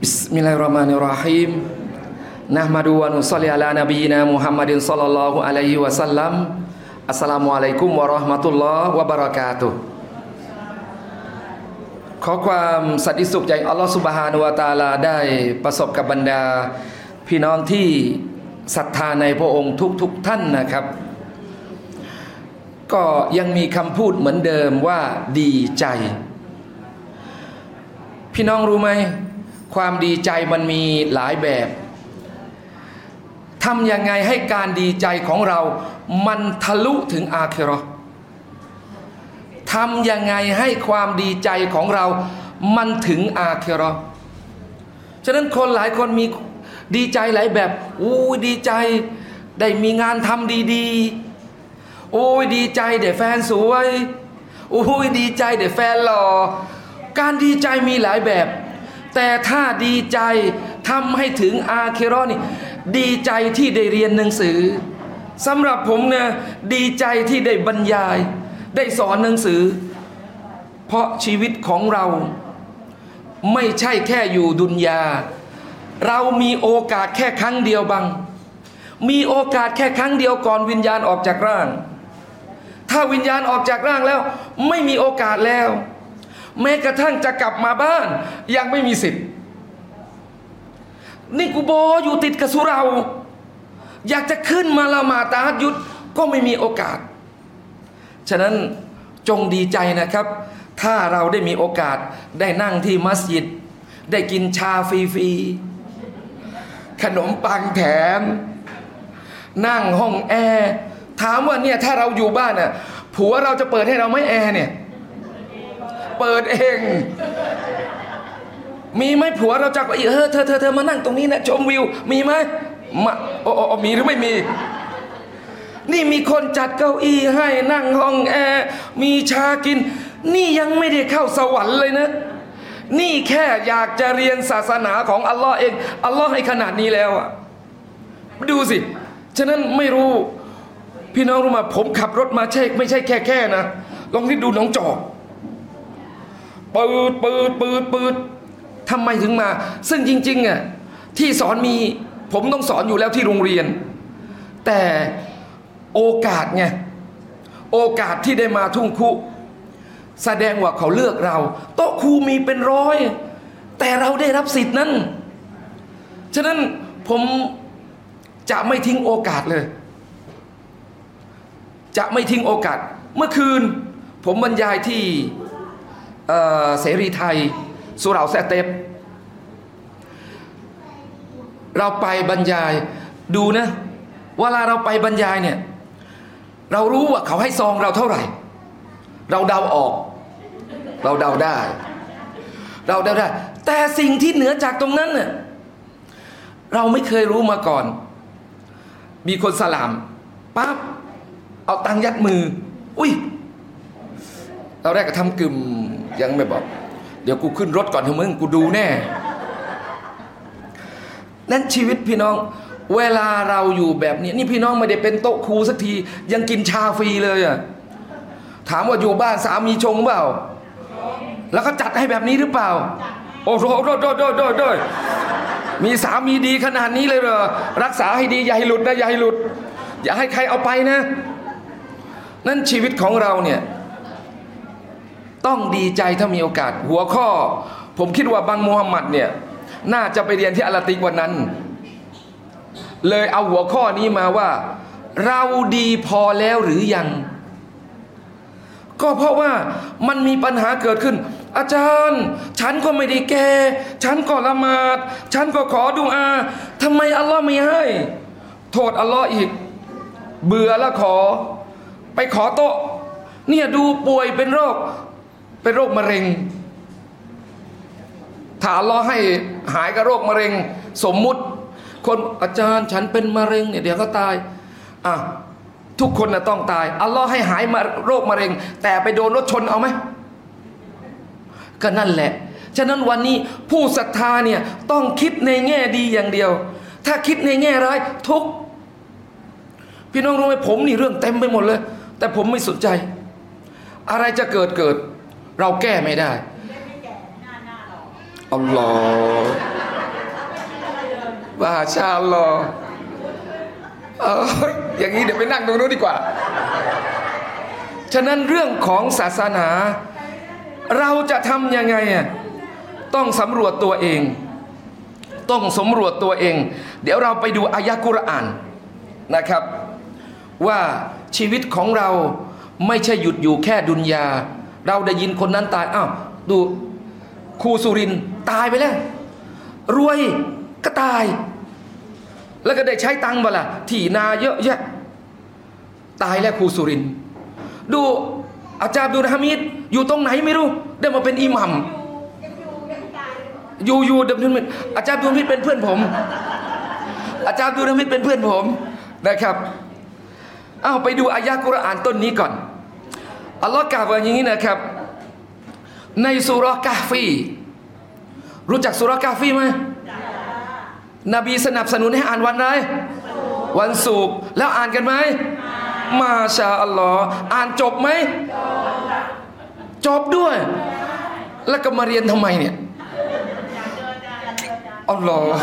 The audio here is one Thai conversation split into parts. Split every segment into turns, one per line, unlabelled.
Bismillahirrahmanirrahim. Nahmadu wa nusalli ala nabiyyina Muhammadin sallallahu alaihi wasallam. Assalamualaikum warahmatullahi wabarakatuh.ขอความสันติสุขจากอัลลอฮฺซุบฮานะฮูวะตะอาลาได้ประสบกับบรรดาพี่น้องที่ศรัทธาในพระองค์ทุกท่านนะครับก็ยังมีคำพูดเหมือนเดิมว่าดีใจพี่น้องรู้ไหมความดีใจมันมีหลายแบบทำยังไงให้การดีใจของเรามันทะลุถึงอาคิเราะห์ทำยังไงให้ความดีใจของเรามันถึงอาคิเราะห์ฉะนั้นคนหลายคนมีดีใจหลายแบบดีใจได้มีงานทำดีๆดีใจได้แฟนสวยดีใจได้แฟนหล่อการดีใจมีหลายแบบแต่ถ้าดีใจทำให้ถึงอาคิเราะห์นี่ดีใจที่ได้เรียนหนังสือสำหรับผมเนี่ยดีใจที่ได้บรรยายได้สอนหนังสือเพราะชีวิตของเราไม่ใช่แค่อยู่ดุนยาเรามีโอกาสแค่ครั้งเดียวบังมีโอกาสแค่ครั้งเดียวก่อนวิญญาณออกจากร่างถ้าวิญญาณออกจากร่างแล้วไม่มีโอกาสแล้วแม้กระทั่งจะกลับมาบ้านยังไม่มีสิทธิ์นี่กูโบอยู่ติดกับสุเราอยากจะขึ้นมาละหมาดตะฮัจญุดก็ไม่มีโอกาสฉะนั้นจงดีใจนะครับถ้าเราได้มีโอกาสได้นั่งที่มัสยิดได้กินชาฟรีๆขนมปังแถมนั่งห้องแอร์ถามว่าเนี่ยถ้าเราอยู่บ้านน่ะผัวเราจะเปิดให้เราไหมแอร์เนี่ยเปิดเองมีไหมผัวเราจะเธอมานั่งตรงนี้นะชมวิวมีไหมมีหรือไม่มีนี่มีคนจัดเก้าอี้ให้นั่งห้องแอร์มีชากินนี่ยังไม่ได้เข้าสวรรค์เลยนะนี่แค่อยากจะเรียนศาสนาของอัลลอฮ์เองอัลลอฮ์ให้ขนาดนี้แล้วอ่ะดูสิฉะนั้นไม่รู้พี่น้องรู้มาผมขับรถมาไม่ใช่แค่นะลองคิดดูน้องจอกปืดทำไมถึงมาซึ่งจริงๆอ่ะที่สอนมีผมต้องสอนอยู่แล้วที่โรงเรียนแต่โอกาสไงโอกาสที่ได้มาทุ่งคุแสดงว่าเขาเลือกเราโต๊ะครูมีเป็นร้อยแต่เราได้รับสิทธินั้นฉะนั้นผมจะไม่ทิ้งโอกาสเลยจะไม่ทิ้งโอกาสเมื่อคืนผมบรรยายที่เสรีไทยสุเหร่าแซเตปเราไปบรรยายดูนะเวลาเราไปบรรยายเนี่ยเรารู้ว่าเขาให้ซองเราเท่าไหร่เราเดาออกเราเดาได้แต่สิ่งที่เหนือจากตรงนั้นเนี่ยเราไม่เคยรู้มาก่อนมีคนสลามปั๊บเอาตังยัดมือเราแรกก็ทำกึ่มยังไม่บอกเดี๋ยวกูขึ้นรถก่อนเถอะมึงกูดูแน่นั่นชีวิตพี่น้องเวลาเราอยู่แบบนี้นี่พี่น้องไม่ได้เป็นโต๊ะครูสักทียังกินชาฟรีเลยอ่ะถามว่าอยู่บ้านสามีชงเปล่าแล้วก็จัดให้แบบนี้หรือเปล่าโอ้โหโดยมีสามีดีขนาดนี้เลยเหรอรักษาให้ดีอย่าให้หลุดนะอย่าให้หลุดอย่าให้ใครเอาไปนะนั่นชีวิตของเราเนี่ยต้องดีใจถ้ามีโอกาสหัวข้อผมคิดว่าบังมูฮัมหมัดเนี่ยน่าจะไปเรียนที่อัลติกวันนั้นเลยเอาหัวข้อนี้มาว่าเราดีพอแล้วหรือยังก็เพราะว่ามันมีปัญหาเกิดขึ้นอาจารย์ฉันก็ไม่ได้แก่ฉันก็ละหมาดฉันก็ขอดุอาทำไมอัลลอฮ์ไม่ให้โทษอัลลอฮ์อีกเบื่อแล้วไปขอโต๊ะเนี่ยดูป่วยเป็นโรคมะเร็งถ้าอัลลอฮ์ให้หายกับโรคมะเร็งสมมุติคนอาจารย์ฉันเป็นมะเร็งเนี่ยเดี๋ยวก็ตายทุกคนน่ะต้องตายอัลลอฮ์ให้หายโรคมะเร็งแต่ไปโดนรถชนเอาไหมก็นั่นแหละฉะนั้นวันนี้ผู้ศรัทธาเนี่ยต้องคิดในแง่ดีอย่างเดียวถ้าคิดในแง่ร้ายทุกพี่น้องรู้ไหมผมนี่เรื่องเต็มไปหมดเลยแต่ผมไม่สนใจอะไรจะเกิดเราแก้ไม่ได้อัลลอฮ์มาชาอัลลอฮ์อย่างนี้เดี๋ยวไปนั่งตรงนู้นดีกว่าฉะนั้นเรื่องของศาสนาเราจะทำยังไงต้องสำรวจตัวเองต้องสำรวจตัวเองเดี๋ยวเราไปดูอายะห์กุรอานนะครับว่าชีวิตของเราไม่ใช่หยุดอยู่แค่ดุนยาเราได้ยินคนนั้นตายอ้าวดูครูสุรินทร์ตายไปแล้วรวยก็ตายแล้วก็ได้ใช้ตังค์บ่ล่ะที่นาเยอะแยะตายแล้วครูสุรินทร์ดูอาจารย์อับดุลฮามิดอยู่ตรงไหนไม่รู้ได้มาเป็นอิหมัมอยู่ดับดุลมิดอาจารย์อับดุลฮามิดเป็นเพื่อนผมอาจารย์อับดุลฮามิดเป็นเพื่อนผมนะครับเอาไปดูอายะห์กุรอานต้นนี้ก่อนอัลลอฮ์กล่าวว่าอย่างนี้นะครับในซูเราะห์กะฮ์ฟีรู้จักซูเราะห์กะฮ์ฟีไหมนบีสนับสนุนให้อ่านวันอะไรวันศุกร์แล้วอ่านกันไหมมาชาอัลลอฮ์อ่านจบไหมจบด้วยแล้วก็มาเรียนทำไมเนี่ยอัลลอฮ์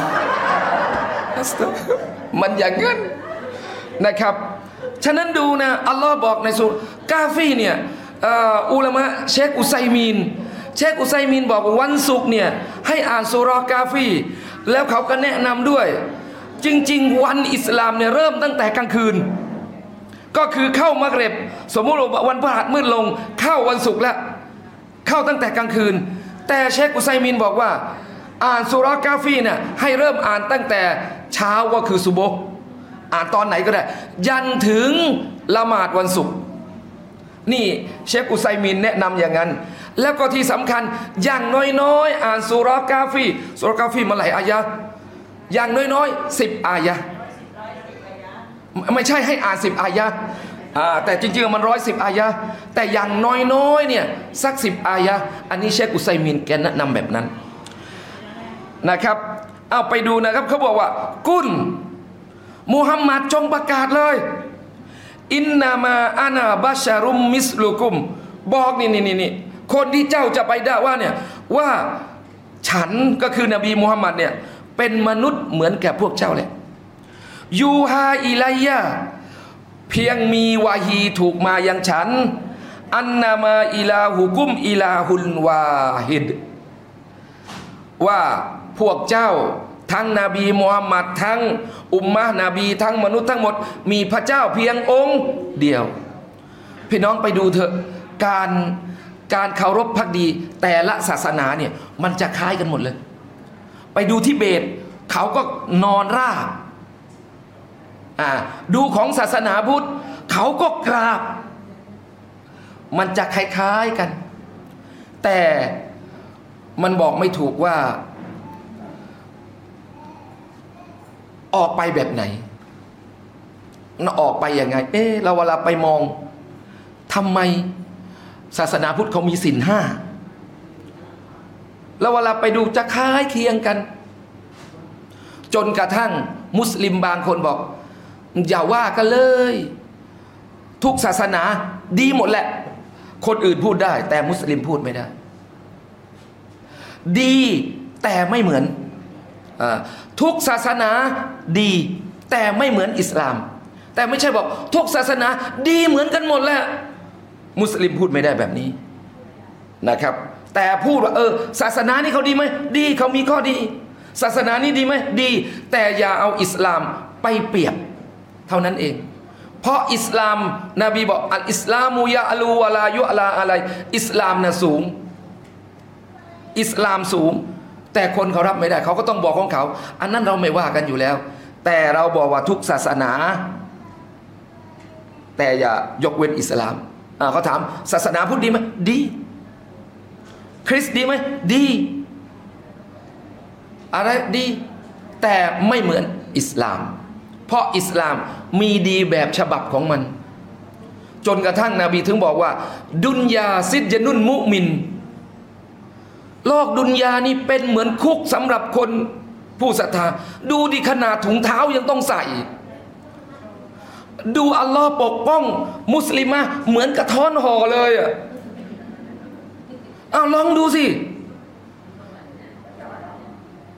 มันอย่างงั้นนะครับฉะนั้นดูนะอัลลอฮ์บอกในซูเราะห์กะฮ์ฟีเนี่ยอุลามะเชคอุซัยมีนบอกว่าวันศุกร์เนี่ยให้อ่านซูเราะห์กะฮ์ฟีแล้วเขาก็แนะนำด้วยจริงๆวันอิสลามเนี่ยเริ่มตั้งแต่กลางคืนก็คือเข้ามักริบสมมุติว่าวันพฤหัสมืดลงเข้าวันศุกร์แล้วเข้าตั้งแต่กลางคืนแต่เชคอุซัยมีนบอกว่าอ่านซูเราะห์กะฮ์ฟีเนี่ยให้เริ่มอ่านตั้งแต่เช้าก็คือซุบฮ์อ่านตอนไหนก็ได้ยันถึงละหมาดวันศุกร์นี่เชคอุซัยมีนแนะนำอย่างนั้นแล้วก็ที่สำคัญอย่างน้อยๆอ่านซูเราะห์กะฮ์ฟีมาหลายอายะห์อย่างน้อยๆ10อายะห์ไม่ใช่ให้อ่าน10อายะห์แต่จริงๆมัน110อายะห์แต่อย่างน้อยๆเนี่ยสัก10อายะห์อันนี้เชคอุซัยมีนแกแนะนำแบบนั้นนะครับเอาไปดูนะครับเขาบอกว่ากุลมุฮัมมัดจงประกาศเลยอินนามาอานาบัชรุมมิสลุกุมบอกนี่คนที่เจ้าจะไปด่าว่าเนี่ยว่าฉันก็คือนบีมุฮัมมัดเนี่ยเป็นมนุษย์เหมือนแก่พวกเจ้าแหละยูฮาอิลัยยะเพียงมีวาฮีถูกมายังฉันอันนามาอิลาหุกุมอิลาฮุลวาฮิดว่าพวกเจ้าทั้งนบีมุฮัมมัดทั้งอุมมะห์นบีทั้งมนุษย์ทั้งหมดมีพระเจ้าเพียงองค์เดียวพี่น้องไปดูเถอะการเคารพภักดีแต่ละศาสนาเนี่ยมันจะคล้ายกันหมดเลยไปดูทิเบตเขาก็นอนราบดูของศาสนาพุทธเขาก็กราบมันจะคล้ายๆกันแต่มันบอกไม่ถูกว่าออกไปแบบไหนออกไปยังไงเราเวลาไปมองทำไมศาสนาพุทธเขามีศีล5แล้วเวลาไปดูจะคล้ายเคียงกันจนกระทั่งมุสลิมบางคนบอกอย่าว่ากันเลยทุกศาสนาดีหมดแหละคนอื่นพูดได้แต่มุสลิมพูดไม่ได้ดีแต่ไม่เหมือนทุกศาสนาดีแต่ไม่เหมือนอิสลามแต่ไม่ใช่บอกทุกศาสนาดีเหมือนกันหมดแหละมุสลิมพูดไม่ได้แบบนี้นะครับแต่พูดว่าศาสนานี้เขาดีไหมดีเขามีข้อดีศาสนานี้ดีไหมดีแต่อย่าเอาอิสลามไปเปรียบเท่านั้นเองเพราะอิสลามนบีบอกอัลอิสลามุยะอลูวะลายุอะลาอะไรอิสลามน่ะสูงอิสลามสูงแต่คนเขารับไม่ได้เขาก็ต้องบอกของเขาอันนั้นเราไม่ว่ากันอยู่แล้วแต่เราบอกว่าทุกศาสนาแต่อย่ายกเว้นอิสลามเขาถามศาสนาพุทธดีไหมดีคริสต์ดีไหมดีอะไรดีแต่ไม่เหมือนอิสลามเพราะอิสลามมีดีแบบฉบับของมันจนกระทั่งนบีถึงบอกว่าดุนยาซิดยะนุนมุมินโลกดุนยานี่เป็นเหมือนคุกสำหรับคนผู้ศรัทธาดูดิขนาดถุงเท้ายังต้องใส่ดูอัลลอฮ์ปกป้องมุสลิมะเหมือนกระท้อนห่อเลยลองดูสิ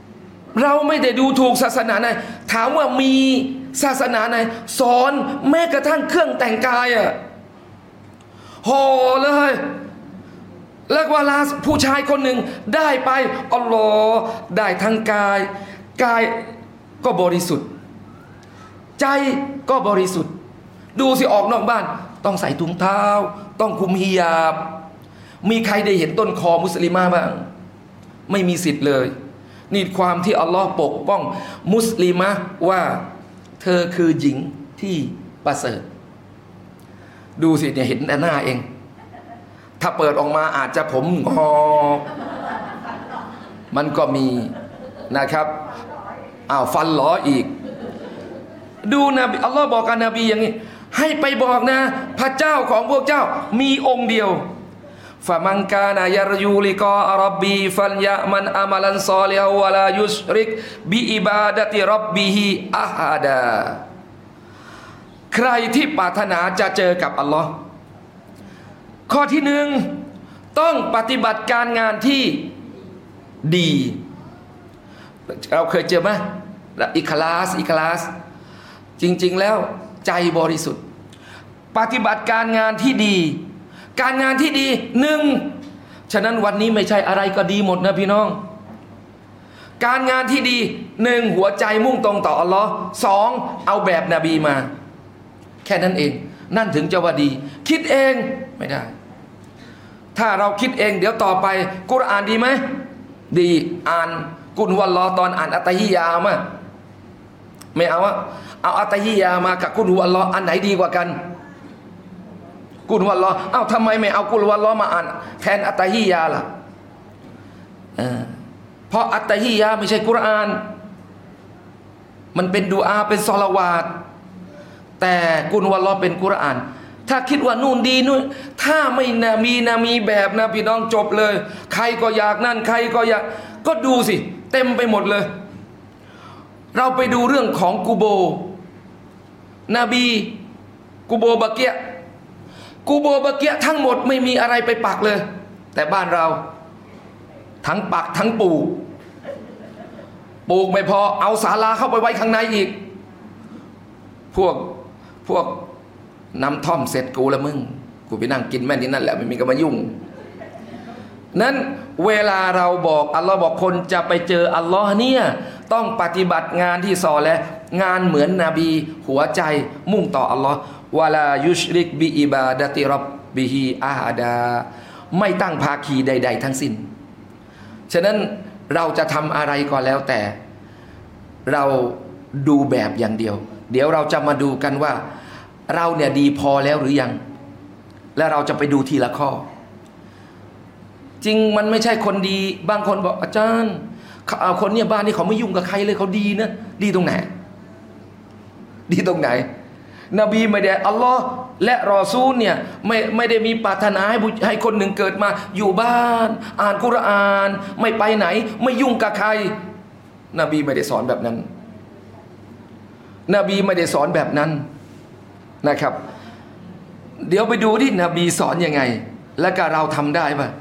เราไม่ได้ดูถูกศาสนาไหนถามว่ามีศาสนาไหนสอนแม้กระทั่งเครื่องแต่งกายห่อเลยแล้วเวลาผู้ชายคนหนึ่งได้ไปอัลลอฮ์ได้ทั้งกายก็บริสุทธิ์ใจก็บริสุทธิ์ดูสิออกนอกบ้านต้องใส่ถุงเท้าต้องคุมฮิญาบมีใครได้เห็นต้นคอมุสลิมาบ้างไม่มีสิทธิ์เลยนี่ความที่อัลลอฮ์ปกป้องมุสลิมะว่าเธอคือหญิงที่ประเสริฐดูสิเนี่ยเห็นแต่หน้าเองถ้าเปิดออกมาอาจจะผมงอกมันก็มีนะครับฟันหลออีกดูนะอัลลอฮ์บอกกับนบีอย่างนี้ให้ไปบอกนะพระเจ้าของพวกเจ้ามีองค์เดียวฟะมันกานายารยูลิกอร็อบบีฟัลยะมันอามัลันซอลิฮะวะลายุชริกบิอิบาดะติร็อบบิฮิอะฮาดาใครที่ปรารถนาจะเจอกับอัลลอฮ์ข้อที่หนึ่งต้องปฏิบัติการงานที่ดีเราเคยเจอไหมอิคลาสจริงๆแล้วใจบริสุทธิ์ปฏิบัติการงานที่ดีการงานที่ดีหนึ่งฉะนั้นวันนี้ไม่ใช่อะไรก็ดีหมดนะพี่น้องการงานที่ดีหนึ่งหัวใจมุ่งตรงต่ออัลลอฮ์สองเอาแบบนบีมาแค่นั้นเองนั่นถึงจะว่าดีคิดเองไม่ได้ถ้าเราคิดเองเดี๋ยวต่อไปกุรอานดีไหมดีอ่านกุลวัลลอตอนอ่านอัตตะฮิยามาไม่เอาอัตตะฮิยามากับกุลวัลลออันไหนดีกว่ากันกุลวัลลอทำไมไม่เอากุลวัลลอมาอ่านแทนอัตตะฮิยาล่ะเพราะอัตตะฮิยาไม่ใช่กุรอานมันเป็นดุอาเป็นศอลาวาตแต่กุลวัลลอเป็นกุรอานถ้าคิดว่านู่นดีนู่นถ้าไม่มีแบบนะพี่น้องจบเลยใครก็อยากนั่นใครก็อยากก็ดูสิเต็มไปหมดเลยเราไปดูเรื่องของกูโบนบีกูโบบะเกียทั้งหมดไม่มีอะไรไปปักเลยแต่บ้านเราทั้งปักทั้งปลูกไม่พอเอาศาลาเข้าไปไว้ข้างในอีกพวกน้ำท่อมเสร็จกูละมึงกูไปนั่งกินแม่นี่นั่นแหละไม่มีก็มายุ่งนั้นเวลาเราบอกอัลลอฮ์บอกคนจะไปเจออัลลอฮ์เนี่ยต้องปฏิบัติงานที่ซอและงานเหมือนนบีหัวใจมุ่งต่ออัลลอฮ์วะลายุชริกบิอิบาดะติร็อบบิฮิอะฮาดาไม่ตั้งภาคีใดๆทั้งสิ้นฉะนั้นเราจะทำอะไรก็แล้วแต่เราดูแบบอย่างเดียวเดี๋ยวเราจะมาดูกันว่าเราเนี่ยดีพอแล้วหรือยังและเราจะไปดูทีละข้อจริงมันไม่ใช่คนดีบางคนบอกอาจารย์คนเนี่ยบ้านนี้เขาไม่ยุ่งกับใครเลยเขาดีนะดีตรงไหนนบีไม่ได้อัลลอฮ์และรอซูลเนี่ยไม่ได้มีปรารถนาให้คนหนึ่งเกิดมาอยู่บ้านอ่านกุรอานไม่ไปไหนไม่ยุ่งกับใครนบีไม่ได้สอนแบบนั้นนะครับเดี๋ยวไปดูที่นบีสอนยังไงและก็เราทำได้ป่ะ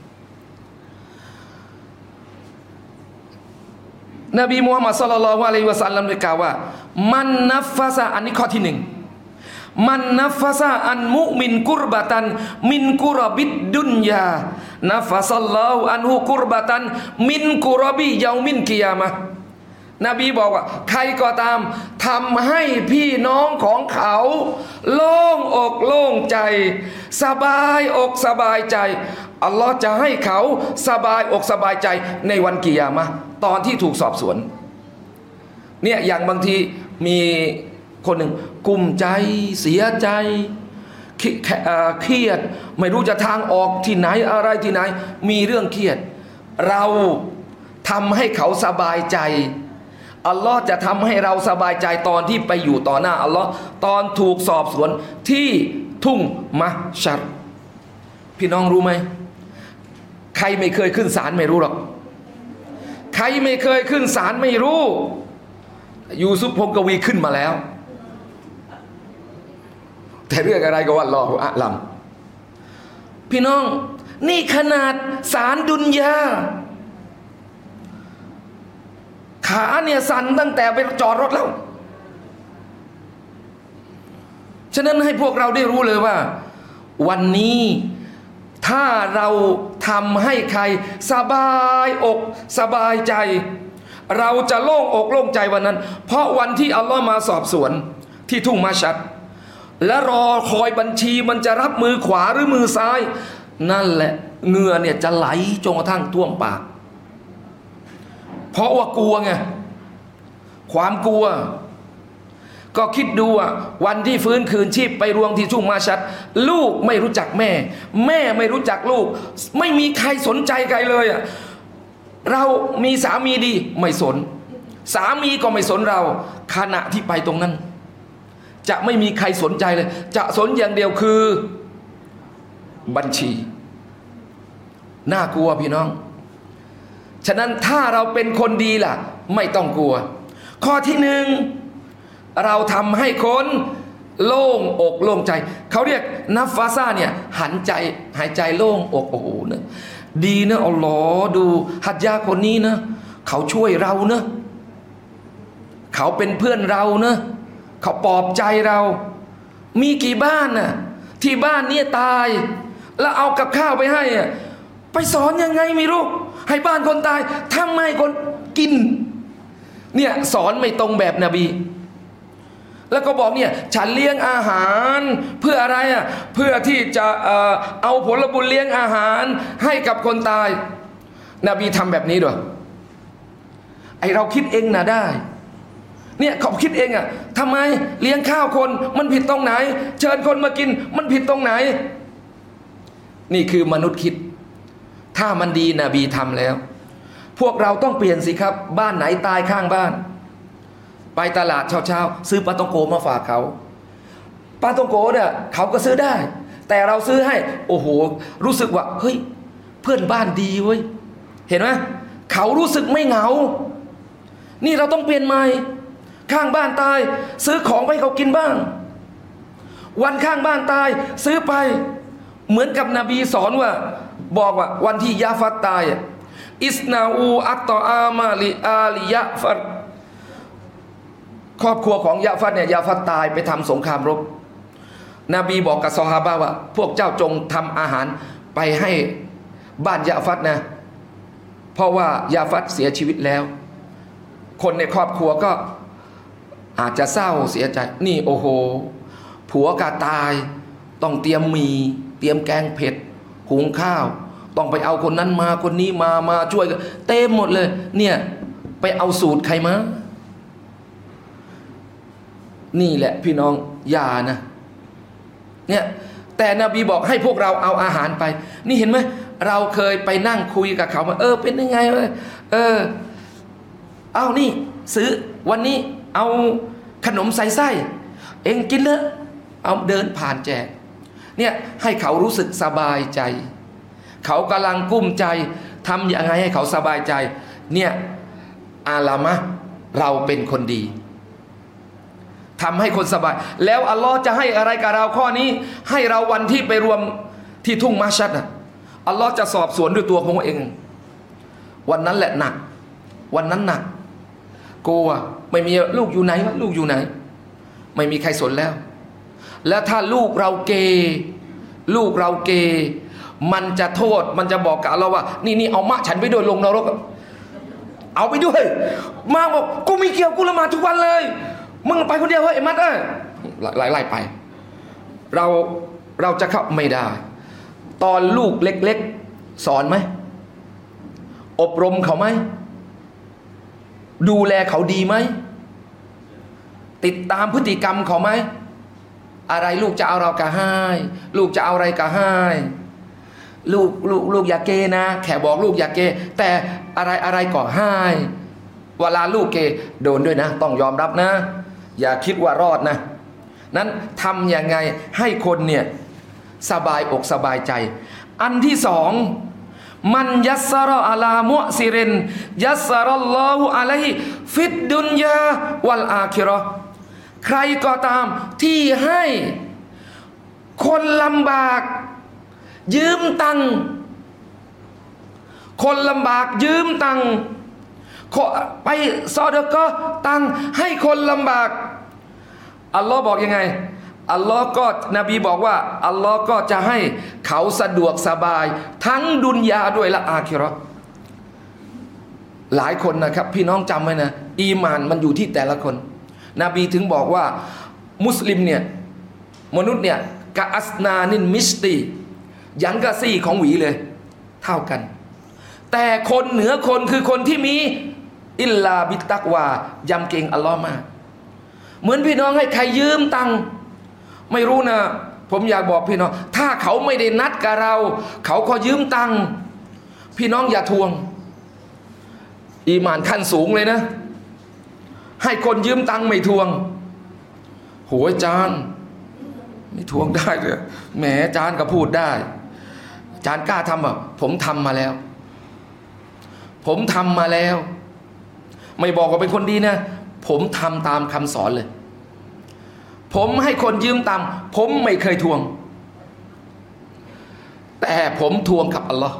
นบีมุฮัมมัดศ็อลลัลลอฮุอะลัยฮิวะซัลลัมได้กล่าวว่ามันนัฟฟะซะอันนี้ข้อที่หนึ่งมันนัฟฟะซะอันมุมินกุรบะตันมินกุรบิดดุนยานัฟฟะซัลลอฮุอันฮุกุรบะตันมินกุรบิยามินกิยามะห์นบีบอกว่าใครก็ตามทำให้พี่น้องของเขาโล่งอกโล่งใจสบายอกสบายใจอัลลอฮ์จะให้เขาสบายอกสบายใจในวันกิยามะห์ตอนที่ถูกสอบสวนเนี่ยอย่างบางทีมีคนหนึ่งกุมใจเสียใจเครียดไม่รู้จะทางออกที่ไหนอะไรที่ไหนมีเรื่องเครียดเราทำให้เขาสบายใจอัลลอฮ์จะทำให้เราสบายใจตอนที่ไปอยู่ต่อหน้าอัลลอฮ์ตอนถูกสอบสวนที่ทุ่งมะชัรพี่น้องรู้ไหมใครไม่เคยขึ้นศาลไม่รู้หรอกใครไม่เคยขึ้นศาลไม่รู้ยูซุฟพงกวีขึ้นมาแล้วแต่เรื่องอะไรก็ว่าอัลลอฮุอะลัมพี่น้องนี่ขนาดศาลดุนยาใคขาเนี่ยสั่นตั้งแต่ไปจอดรถแล้วฉะนั้นให้พวกเราได้รู้เลยว่าวันนี้ถ้าเราทำให้ใครสบายอกสบายใจเราจะโล่งอกโล่งใจวันนั้นเพราะวันที่อัลลอฮ์มาสอบสวนที่ทุ่งมาชัดและรอคอยบัญชีมันจะรับมือขวาหรือมือซ้ายนั่นแหละเหงื่อเนี่ยจะไหลจนกระทั่งท่วมปากเพราะว่ากลัวไงความกลัวก็คิดดูวันที่ฟื้นคืนชีพไปรวมที่ทุ่งมาชัดลูกไม่รู้จักแม่แม่ไม่รู้จักลูกไม่มีใครสนใจใครเลยเรามีสามีดีไม่สนสามีก็ไม่สนเราขณะที่ไปตรงนั้นจะไม่มีใครสนใจเลยจะสนอย่างเดียวคือบัญชีน่ากลัวพี่น้องฉะนั้นถ้าเราเป็นคนดีล่ะไม่ต้องกลัวข้อที่หนึ่งเราทำให้คนโล่งอกโล่งใจเขาเรียกนัฟฟาซาเนี่ยหายใจโล่งอกโอ้โหนะดีนะอัลลอฮ์ดูฮัจญาคนนี้นะเขาช่วยเรานะเขาเป็นเพื่อนเรานะเขาปลอบใจเรามีกี่บ้านน่ะที่บ้านเนี่ยตายแล้วเอากับข้าวไปให้ไปสอนยังไงไม่รู้ให้บ้านคนตายทำให้คนกินเนี่ยสอนไม่ตรงแบบนบีแล้วก็บอกเนี่ยฉันเลี้ยงอาหารเพื่ออะไรเพื่อที่จะเอาผลบุญเลี้ยงอาหารให้กับคนตายนบีทำแบบนี้ด้วยไอเราคิดเองนะได้เนี่ยเขาคิดเองทำไมเลี้ยงข้าวคนมันผิดตรงไหนเชิญคนมากินมันผิดตรงไหนนี่คือมนุษย์คิดถ้ามันดีนบีทำแล้วพวกเราต้องเปลี่ยนสิครับบ้านไหนตายข้างบ้านไปตลาดเช้าซื้อปลาท่องโกมาฝากเขาปลาท่องโกเนี่ยเขาก็ซื้อได้แต่เราซื้อให้โอ้โหรู้สึกว่าเฮ้ยเพื่อนบ้านดีเว้ยเห็นไหมเขารู้สึกไม่เหงานี่เราต้องเปลี่ยนใหม่ข้างบ้านตายซื้อของไปให้เขากินบ้างวันข้างบ้านตายซื้อไปเหมือนกับนบีสอนว่าบอกว่าวันที่ยาฟัดตายอิสนาอูอัตตออามาลิอาลิยะฟัดครอบครัวของยาฟัดเนี่ยยาฟัดตายไปทำสงครามรบนบีบอกกับซอฮาบะว่าพวกเจ้าจงทำอาหารไปให้บ้านยาฟัดนะเพราะว่ายาฟัดเสียชีวิตแล้วคนในครอบครัวก็อาจจะเศร้าเสียใจนี่โอ้โหผัวกาตายต้องเตรียมมีเตรียมแกงเผ็ดหุงข้าวต้องไปเอาคนนั้นมาคนนี้มาช่วยกันเต็มหมดเลยเนี่ยไปเอาสูตรใครมานี่แหละพี่น้องอย่านะเนี่ยแต่นบีบอกให้พวกเราเอาอาหารไปนี่เห็นไหมเราเคยไปนั่งคุยกับเขาว่าเป็นยังไงวะเอานี่ซื้อวันนี้เอาขนมใส่ไส้เองกินเลยเอาเดินผ่านแจกเนี่ยให้เขารู้สึกสบายใจเขากำลังกุ้มใจทำยังไงให้เขาสบายใจเนี่ยอาลามะเราเป็นคนดีทำให้คนสบายแล้วอัลลอฮ์จะให้อะไรกับเราข้อนี้ให้เราวันที่ไปรวมที่ทุ่งมาชัดอัลลอฮ์จะสอบสวนด้วยตัวของเองวันนั้นแหละหนักวันนั้นหนักกลัวไม่มีลูกอยู่ไหนวะลูกอยู่ไหนไม่มีใครสนแล้วแล้วถ้าลูกเราเกมันจะโทษมันจะบอกกับเราว่านี่เอามะฉันไปด้วยลงนรกเอาไปด้วยมาบอกกูไม่เกี่ยวกูละหมาดทุกวันเลยมึงไปคนเดียวเฮ้ยไอ้มัดไล่ไปเราจะเข้าไม่ได้ตอนลูกเล็กๆสอนไหมอบรมเขาไหมดูแลเขาดีไหมติดตามพฤติกรรมเขาไหมอะไรลูกจะเอาเรากะให้ลูกจะเอาอะไรกะให้ลูกอย่าเกนะแค่บอกลูกอย่าเกแต่อะไรก่อให้เวลาลูกเกโดนด้วยนะต้องยอมรับนะอย่าคิดว่ารอดนะนั้นทำยังไงให้คนเนี่ยสบายอกสบายใจอันที่สองมันยัสรออะลามุซิรินยัสรัลลอฮุอะลัยฮิฟิดดุนยาวัลอาคิเราะห์ใครก็ตามที่ให้คนลำบากยืมตังค์คนลำบากยืมตังค์ไปซอดะกอตังให้คนลำบากอัลลอฮ์บอกยังไงอัลลอฮ์ก็นบีบอกว่าอัลลอฮ์ก็จะให้เขาสะดวกสบายทั้งดุนยาด้วยและอาคิเราะห์หลายคนนะครับพี่น้องจำไว้นะอีมานมันอยู่ที่แต่ละคนนบีถึงบอกว่ามุสลิมเนี่ยมนุษย์เนี่ยกะอัสนานินมิสตียังกะซี่ของหวีเลยเท่ากันแต่คนเหนือคนคือคนที่มีอิลลาบิตักวายำเกรงอัลลอฮ์มากเหมือนพี่น้องให้ใครยืมตังค์ไม่รู้นะผมอยากบอกพี่น้องถ้าเขาไม่ได้นัดกับเราเขาขอยืมตังค์พี่น้องอย่าทวงอีหม่านขั้นสูงเลยนะให้คนยืมตังค์ไม่ทวงโหอาจารย์ไม่ทวงได้เลยแหมอาจารย์ก็พูดได้อาจารย์กล้าทำอ่ะผมทำมาแล้วไม่บอกว่าเป็นคนดีนะผมทำตามคำสอนเลยผมให้คนยืมตังค์ผมไม่เคยทวงแต่ผมทวงกับอัลลอฮ์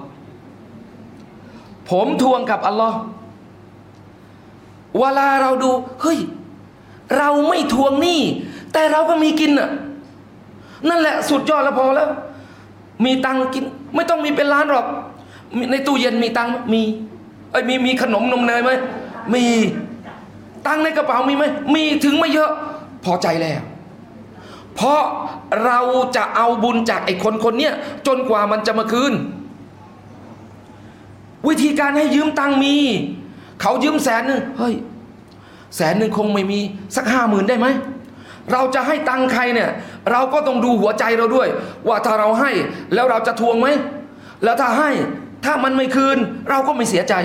เวลาเราดูเฮ้ยเราไม่ทวงหนี้แต่เราก็มีกินน่ะนั่นแหละสุดยอดแล้วพอแล้วมีตังค์กินไม่ต้องมีเป็นล้านหรอกในตู้เย็นมีตังค์มีขนมนมเนยไหมมีตังค์ในกระเป๋ามีไหมมีถึงไม่เยอะพอใจแล้วเพราะเราจะเอาบุญจากไอ้คนเนี้ยจนกว่ามันจะมาคืนวิธีการให้ยืมตังค์มีเขายืม100,000เฮ้ย100,000คงไม่มีสัก50,000ได้ไหมเราจะให้ตังค์ใครเนี่ยเราก็ต้องดูหัวใจเราด้วยว่าถ้าเราให้แล้วเราจะทวงไหมแล้วถ้ามันไม่คืนเราก็ไม่เสียใจ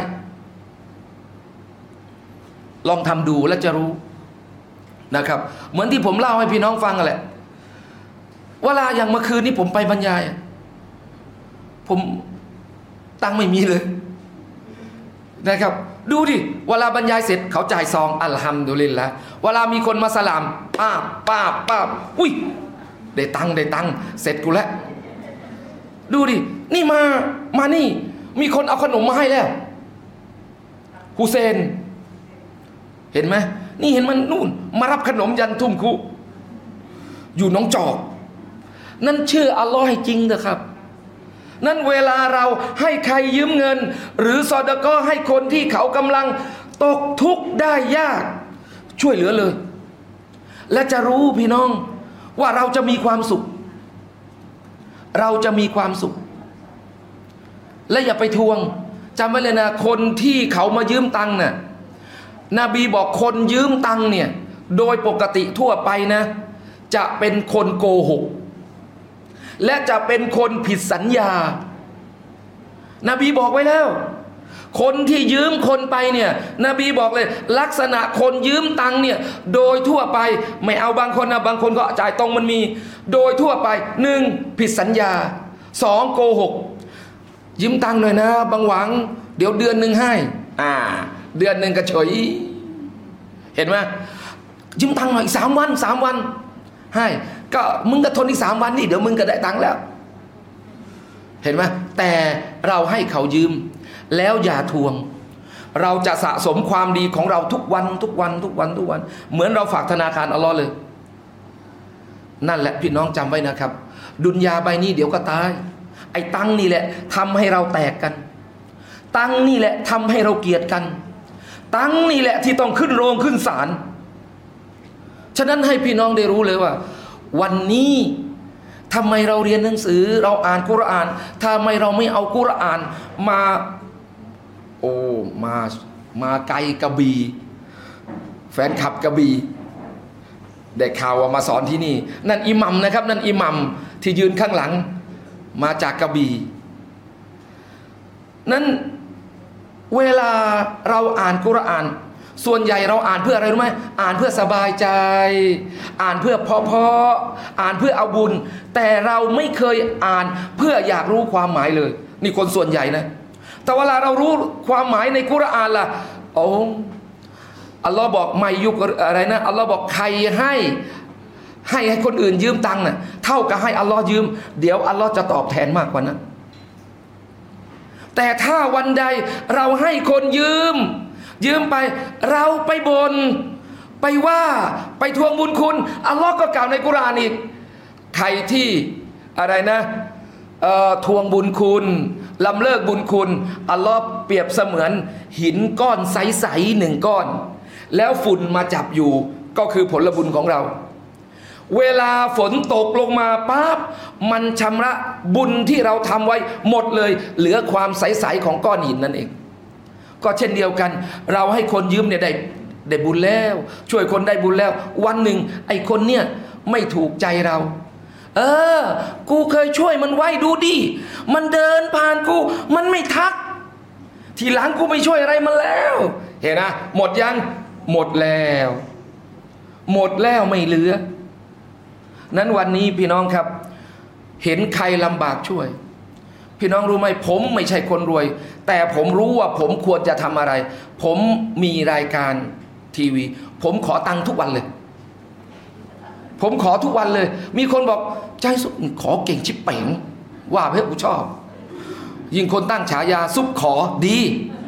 ลองทำดูแล้วจะรู้นะครับเหมือนที่ผมเล่าให้พี่น้องฟังแหละเวลาอย่างเมื่อคืนนี้ผมไปบรรยายผมตังค์ไม่มีเลยนะครับดูดิเวลาบรรยายเสร็จเขาจ่ายซองอัลฮัมดุลิลละเวลามีคนมาสลามป้าอุ้ยได้ตังค์เสร็จกูแล้วดูดินี่มานี่มีคนเอาขนมมาให้แล้วฮุเซนเห็นไหมนี่เห็นมันนู่นมารับขนมยันทุ่มคุอยู่น้องจอกนั่นเชื่ออัลลอฮ์ให้จริงเถอะครับนั่นเวลาเราให้ใครยืมเงินหรือซอดะกอให้คนที่เขากำลังตกทุกข์ได้ยากช่วยเหลือเลยและจะรู้พี่น้องว่าเราจะมีความสุขและอย่าไปทวงจำไว้เลยนะคนที่เขามายืมตังค์น่ะนบีบอกคนยืมตังค์เนี่ยโดยปกติทั่วไปนะจะเป็นคนโกหกและจะเป็นคนผิดสัญญานบีบอกไว้แล้วคนที่ยืมคนไปเนี่ยนบีบอกเลยลักษณะคนยืมตังค์เนี่ยโดยทั่วไปไม่เอาบางคนนะบางคนก็จ่ายตรงมันมีโดยทั่วไป1ผิดสัญญา2โกหกยืมตังค์หน่อยนะบางหวังเดี๋ยวเดือนหนึ่งให้เดือนหนึ่งก็เฉยเห็นไหมยืมตังค์หน่อย3 วันให้ก็มึงก็ทนอีก3 วันนี่เดี๋ยวมึงก็ได้ตังค์แล้วเห็นไหมแต่เราให้เขายืมแล้วอย่าทวงเราจะสะสมความดีของเราทุกวันเหมือนเราฝากธนาคารอัลลอฮ์เลยนั่นแหละพี่น้องจำไว้นะครับดุนยาใบนี้เดี๋ยวก็ตายไอ้ตังค์นี่แหละทำให้เราแตกกันตังค์นี่แหละทำให้เราเกลียดกันตังค์นี่แหละที่ต้องขึ้นโรงขึ้นศาลฉะนั้นให้พี่น้องได้รู้เลยว่าวันนี้ทำไมเราเรียนหนังสือเราอ่านกุรอานทำไมเราไม่เอากุรอานมาไกลกระบี่แฟนคลับกระบี่ได้ข่าวว่ามาสอนที่นี่นั่นอิหมัมนะครับนั่นอิหมัมที่ยืนข้างหลังมาจากกระบี่นั้นเวลาเราอ่านกุรอานส่วนใหญ่เราอ่านเพื่ออะไรรู้ไหมอ่านเพื่อสบายใจอ่านเพื่อเพาะอ่านเพื่อเอาบุญแต่เราไม่เคยอ่านเพื่ออยากรู้ความหมายเลยนี่คนส่วนใหญ่นะแต่เวลาเรารู้ความหมายในกุรอานล่ะอัลลอฮ์บอกไม่ยุกอะไรนะอัลลอฮ์บอกใครให้คนอื่นยืมตังค์น่ะเท่ากับให้อัลลอฮ์ยืมเดี๋ยวอัลลอฮ์จะตอบแทนมากกว่านั้นแต่ถ้าวันใดเราให้คนยืมยืมไปเราไปบนไปว่าไปทวงบุญคุณอัลลอฮ์ก็กล่าวในกุรอานอีกใครที่อะไรนะทวงบุญคุณล้ำเลิกบุญคุณอัลลอฮ์เปรียบเสมือนหินก้อนใสๆหนึ่งก้อนแล้วฝุ่นมาจับอยู่ก็คือผลบุญของเราเวลาฝนตกลงมาปั๊บมันชำระบุญที่เราทำไว้หมดเลยเหลือความใสๆของก้อนหินนั่นเองก็เช่นเดียวกันเราให้คนยืมเนี่ยได้บุญแล้วช่วยคนได้บุญแล้ววันหนึ่งไอ้คนเนี่ยไม่ถูกใจเรากูเคยช่วยมันไว้ดูดิมันเดินผ่านกูมันไม่ทักทีหลังกูไม่ช่วยอะไรมันแล้วเห็นนะหมดยังหมดแล้วไม่เหลือนั้นวันนี้พี่น้องครับเห็นใครลำบากช่วยพี่น้องรู้ไหมผมไม่ใช่คนรวยแต่ผมรู้ว่าผมควรจะทำอะไรผมมีรายการทีวีผมขอตังค์ทุกวันเลยผมขอทุกวันเลยมีคนบอกใจสุดขอเก่งชิบเป๋งว่าเพื่อกูชอบยิ่งคนตั้งฉายาซุปขอดี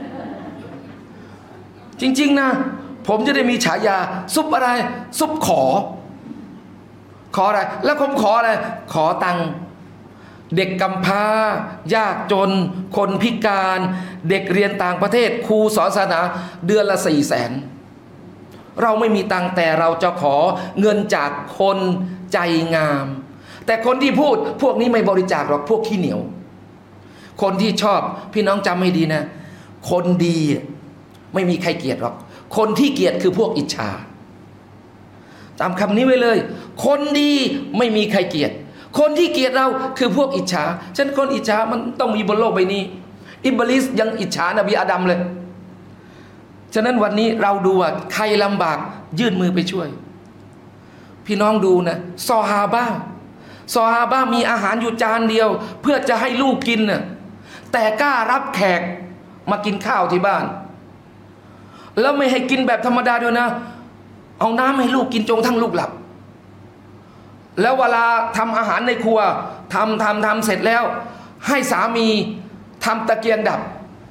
จริงๆนะผมจะได้มีฉายาซุปอะไรซุปขออะไรแล้วผมขออะไรขอตังค์เด็กกำพร้ายากจนคนพิการเด็กเรียนต่างประเทศครูสอนศาสนาเดือนละ400,000เราไม่มีตังค์แต่เราจะขอเงินจากคนใจงามแต่คนที่พูดพวกนี้ไม่บริจาคหรอกพวกขี้เหนียวคนที่ชอบพี่น้องจำให้ดีนะคนดีไม่มีใครเกลียดหรอกคนที่เกลียดคือพวกอิจฉาจำคำนี้ไว้เลยคนดีไม่มีใครเกลียดคนที่เกลียดเราคือพวกอิจฉาฉะนั้นคนอิจฉามันต้องมีบนโลกใบนี้อิบลิสยังอิจฉานบีอาดัมเลยฉะนั้นวันนี้เราดูว่าใครลำบากยื่นมือไปช่วยพี่น้องดูนะซอฮาบะมีอาหารอยู่จานเดียวเพื่อจะให้ลูกกินน่ะแต่กล้ารับแขกมากินข้าวที่บ้านแล้วไม่ให้กินแบบธรรมดาด้วยนะเอาน้ำให้ลูกกินจนทั้งลูกหลับแล้วเวลาทำอาหารในครัวทำเสร็จแล้วให้สามีทำตะเกียงดับ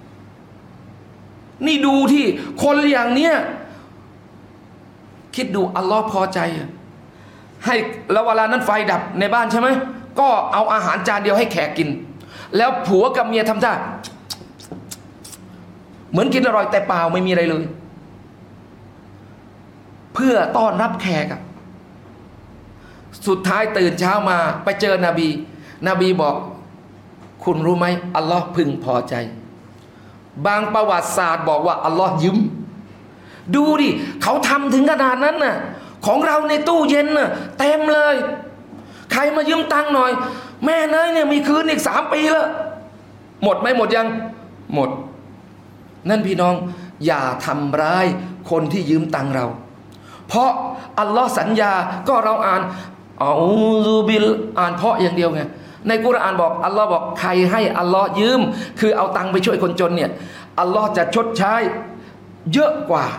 นี่ดูที่คนอย่างเนี้ยคิดดูอัลลอฮ์พอใจให้แล้วเวลานั้นไฟดับในบ้านใช่ไหมก็เอาอาหารจานเดียวให้แขกกินแล้วผัวกับเมียทำท่าเหมือนกินอร่อยแต่เปล่าไม่มีอะไรเลยเพื่อต้อนรับแขกสุดท้ายตื่นเช้ามาไปเจอนบีบอกคุณรู้ไหมอัลลอฮ์พึงพอใจบางประวัติศาสตร์บอกว่าอัลลอฮ์ยิ้มดูดิเขาทำถึงขนาดนั้นน่ะของเราในตู้เย็นน่ะเต็มเลยใครมายืมตังค์หน่อยแม่เนยเนี่ยมีคืนอีก3 ปีแล้วหมดไหมหมดยังหมดนั่นพี่น้องอย่าทำร้ายคนที่ยืมตังค์เราเพราะอัลลอฮ์สัญญาก็เราอ่านอ่านเพราะอย่างเดียวไงในกุรอานบอกอัลลอฮ์บอกใครให้อัลลอฮ์ยืมคือเอาตังค์ไปช่วยคนจนเนี่ยอัลลอฮ์จะชดใช้เยอะกว่า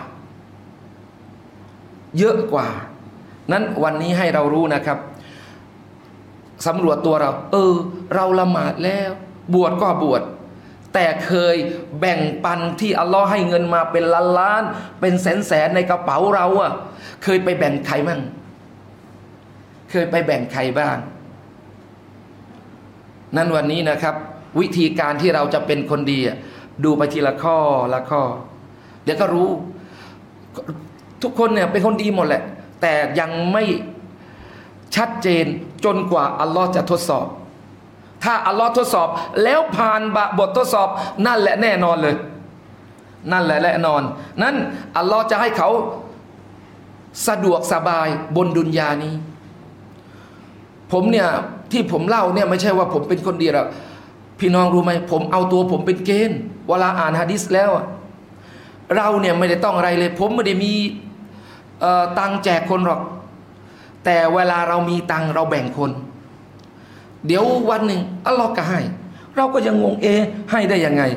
นั้นวันนี้ให้เรารู้นะครับสำรวจตัวเราเราละหมาดแล้วบวชก็บวชแต่เคยแบ่งปันที่อัลลอฮ์ให้เงินมาเป็นล้านเป็นแสนในกระเป๋าเราเคยไปแบ่งใครบ้างเคยไปแบ่งใครบ้างนั้นวันนี้นะครับวิธีการที่เราจะเป็นคนดีดูไปทีละข้อเดี๋ยวก็รู้ทุกคนเนี่ยเป็นคนดีหมดแหละแต่ยังไม่ชัดเจนจนกว่าอัลลอฮ์จะทดสอบถ้าอัลลอฮ์ทดสอบแล้วผ่านบททดสอบนั่นแหละแน่นอนเลยนั่นแหละแน่นอนนั้นอัลลอฮ์จะให้เขาสะดวกสบายบนดุนยานี้ผมเนี่ยที่ผมเล่าเนี่ยไม่ใช่ว่าผมเป็นคนดีหรอกพี่น้องรู้ไหมผมเอาตัวผมเป็นเกณฑ์เวลาอ่านหะดีษแล้วเราเนี่ยไม่ได้ต้องอะไรเลยผมไม่ได้มีตังแจกคนหรอกแต่เวลาเรามีตังเราแบ่งคนเดี๋ยววันหนึ่งอัลลอฮ์ก็ให้เราก็ยังงงให้ได้ยังไง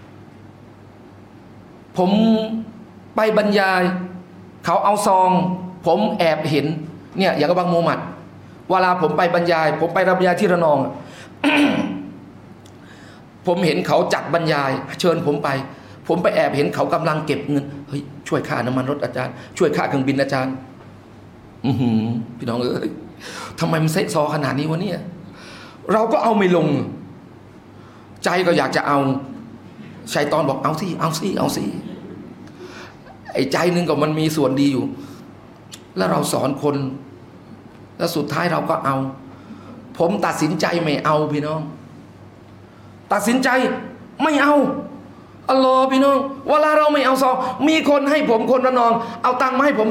ผมไปบรรยายเขาเอาซองผมแอบเห็นเนี่ยอย่างกับบางมูฮัมหมัดเวลาผมไปบรรยายผมไปบรรยายที่ระนอง ผมเห็นเขาจัดบรรยายเชิญผมไปผมไปแอบเห็นเขากำลังเก็บเงินเฮ้ยช่วยค่าน้ำมันรถอาจารย์ช่วยค่าเครื่องบินอาจารย์พี่น้องเอ้ยทำไมมันเซ็ตซอขนาดนี้วะเนี่ยเราก็เอาไม่ลงใจก็อยากจะเอาชัยฏอนบอกเอาสิไอ้ใจนึงก็มันมีส่วนดีอยู่แล้วเราสอนคนแล้วสุดท้ายเราก็เอาผมตัดสินใจไม่เอาพี่น้องตัดสินใจไม่เอาอัลลอฮ์พี่น้องเวลาเราไม่เอาซองมีคนให้ผมคนละนองเอาตังค์มาให้ผม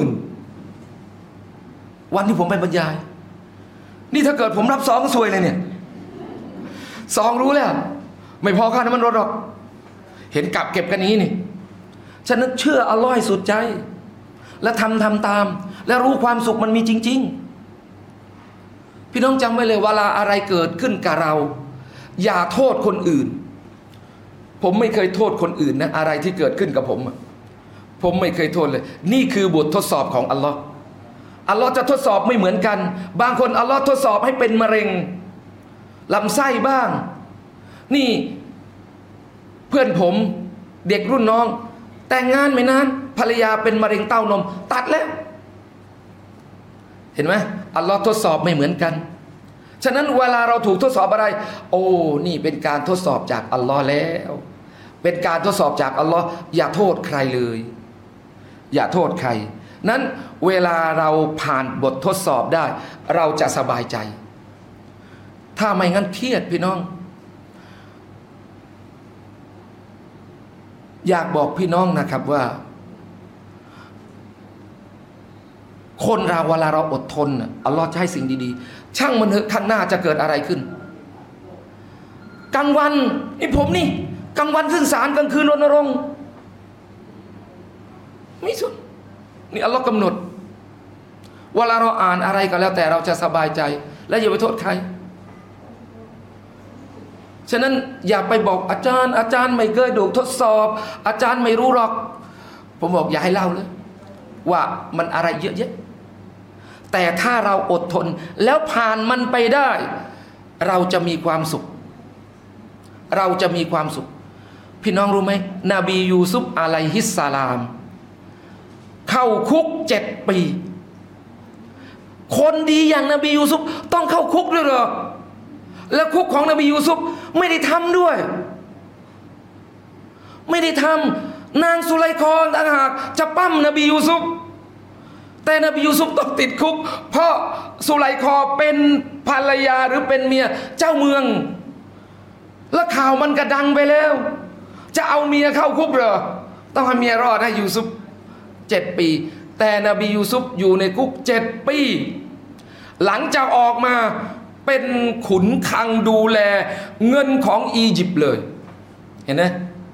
20,000 วันที่ผมไปบรรยายนี่ถ้าเกิดผมรับซองก็ซวยเลยเนี่ยซองรู้แล้วไม่พอค่าน้ำมันรถหรอกเห็นกลับเก็บกันนี้นี่ฉะนั้นเชื่ออัลลอฮ์ให้สุดใจและทำตามและรู้ความสุขมันมีจริงๆพี่น้องจำไว้เลยเวลาอะไรเกิดขึ้นกับเราอย่าโทษคนอื่นผมไม่เคยโทษคนอื่นนะอะไรที่เกิดขึ้นกับผมไม่เคยโทษเลยนี่คือบททดสอบของอัลลอฮ์อัลลอฮ์จะทดสอบไม่เหมือนกันบางคนอัลลอฮ์ทดสอบให้เป็นมะเร็งลำไส้บ้างนี่เพื่อนผมเด็กรุ่นน้องแต่งงานไม่นานภรรยาเป็นมะเร็งเต้านมตัดแล้วเห็นไหมอัลลอฮ์ทดสอบไม่เหมือนกันฉะนั้นเวลาเราถูกทดสอบอะไรโอ้นี่เป็นการทดสอบจากอัลลอฮ์แล้วเป็นการทดสอบจากอัลลอฮ์อย่าโทษใครเลยอย่าโทษใครนั้นเวลาเราผ่านบททดสอบได้เราจะสบายใจถ้าไม่งั้นเครียดพี่น้องอยากบอกพี่น้องนะครับว่าคนเราเวลาเราอดทนอัลลอฮ์จะให้สิ่งดีๆช่างมันเถอะข้างหน้าจะเกิดอะไรขึ้นกลางวันนี่ผมนี่กลางวันขึ้นศาลกลางคืนรณรงค์ไม่สุดนี่อัลลอฮ์กำหนดเวลาเราอ่านอะไรก็แล้วแต่เราจะสบายใจและอย่าไปโทษใครฉะนั้นอย่าไปบอกอาจารย์ไม่เคยถูกทดสอบอาจารย์ไม่รู้หรอกผมบอกอย่าให้เล่าเลยว่ามันอะไรเยอะแยะแต่ถ้าเราอดทนแล้วผ่านมันไปได้เราจะมีความสุขเราจะมีความสุขพี่น้องรู้ไหมนบียูซุฟอะลัยฮิสสลามเข้าคุก7 ปีคนดีอย่างนบียูซุฟต้องเข้าคุกด้วยเหรอและคุกของนบียูซุฟไม่ได้ทำด้วยไม่ได้ทำนางสุไลคอต่างหากจะปั้มนบียูซุฟแต่นบียูซุฟต้องติดคุกเพราะสุไลคอเป็นภรรยาหรือเป็นเมียเจ้าเมืองและข่าวมันกระดังไปแล้วจะเอาเมียเข้าคุกเหรอต้องให้เมียรอดให้ยูซุฟ7 ปีแต่นบียูซุฟอยู่ในคุก7 ปีหลังจากออกมาเป็นขุนคลังดูแลเงินของอียิปต์เลยเห็นไหม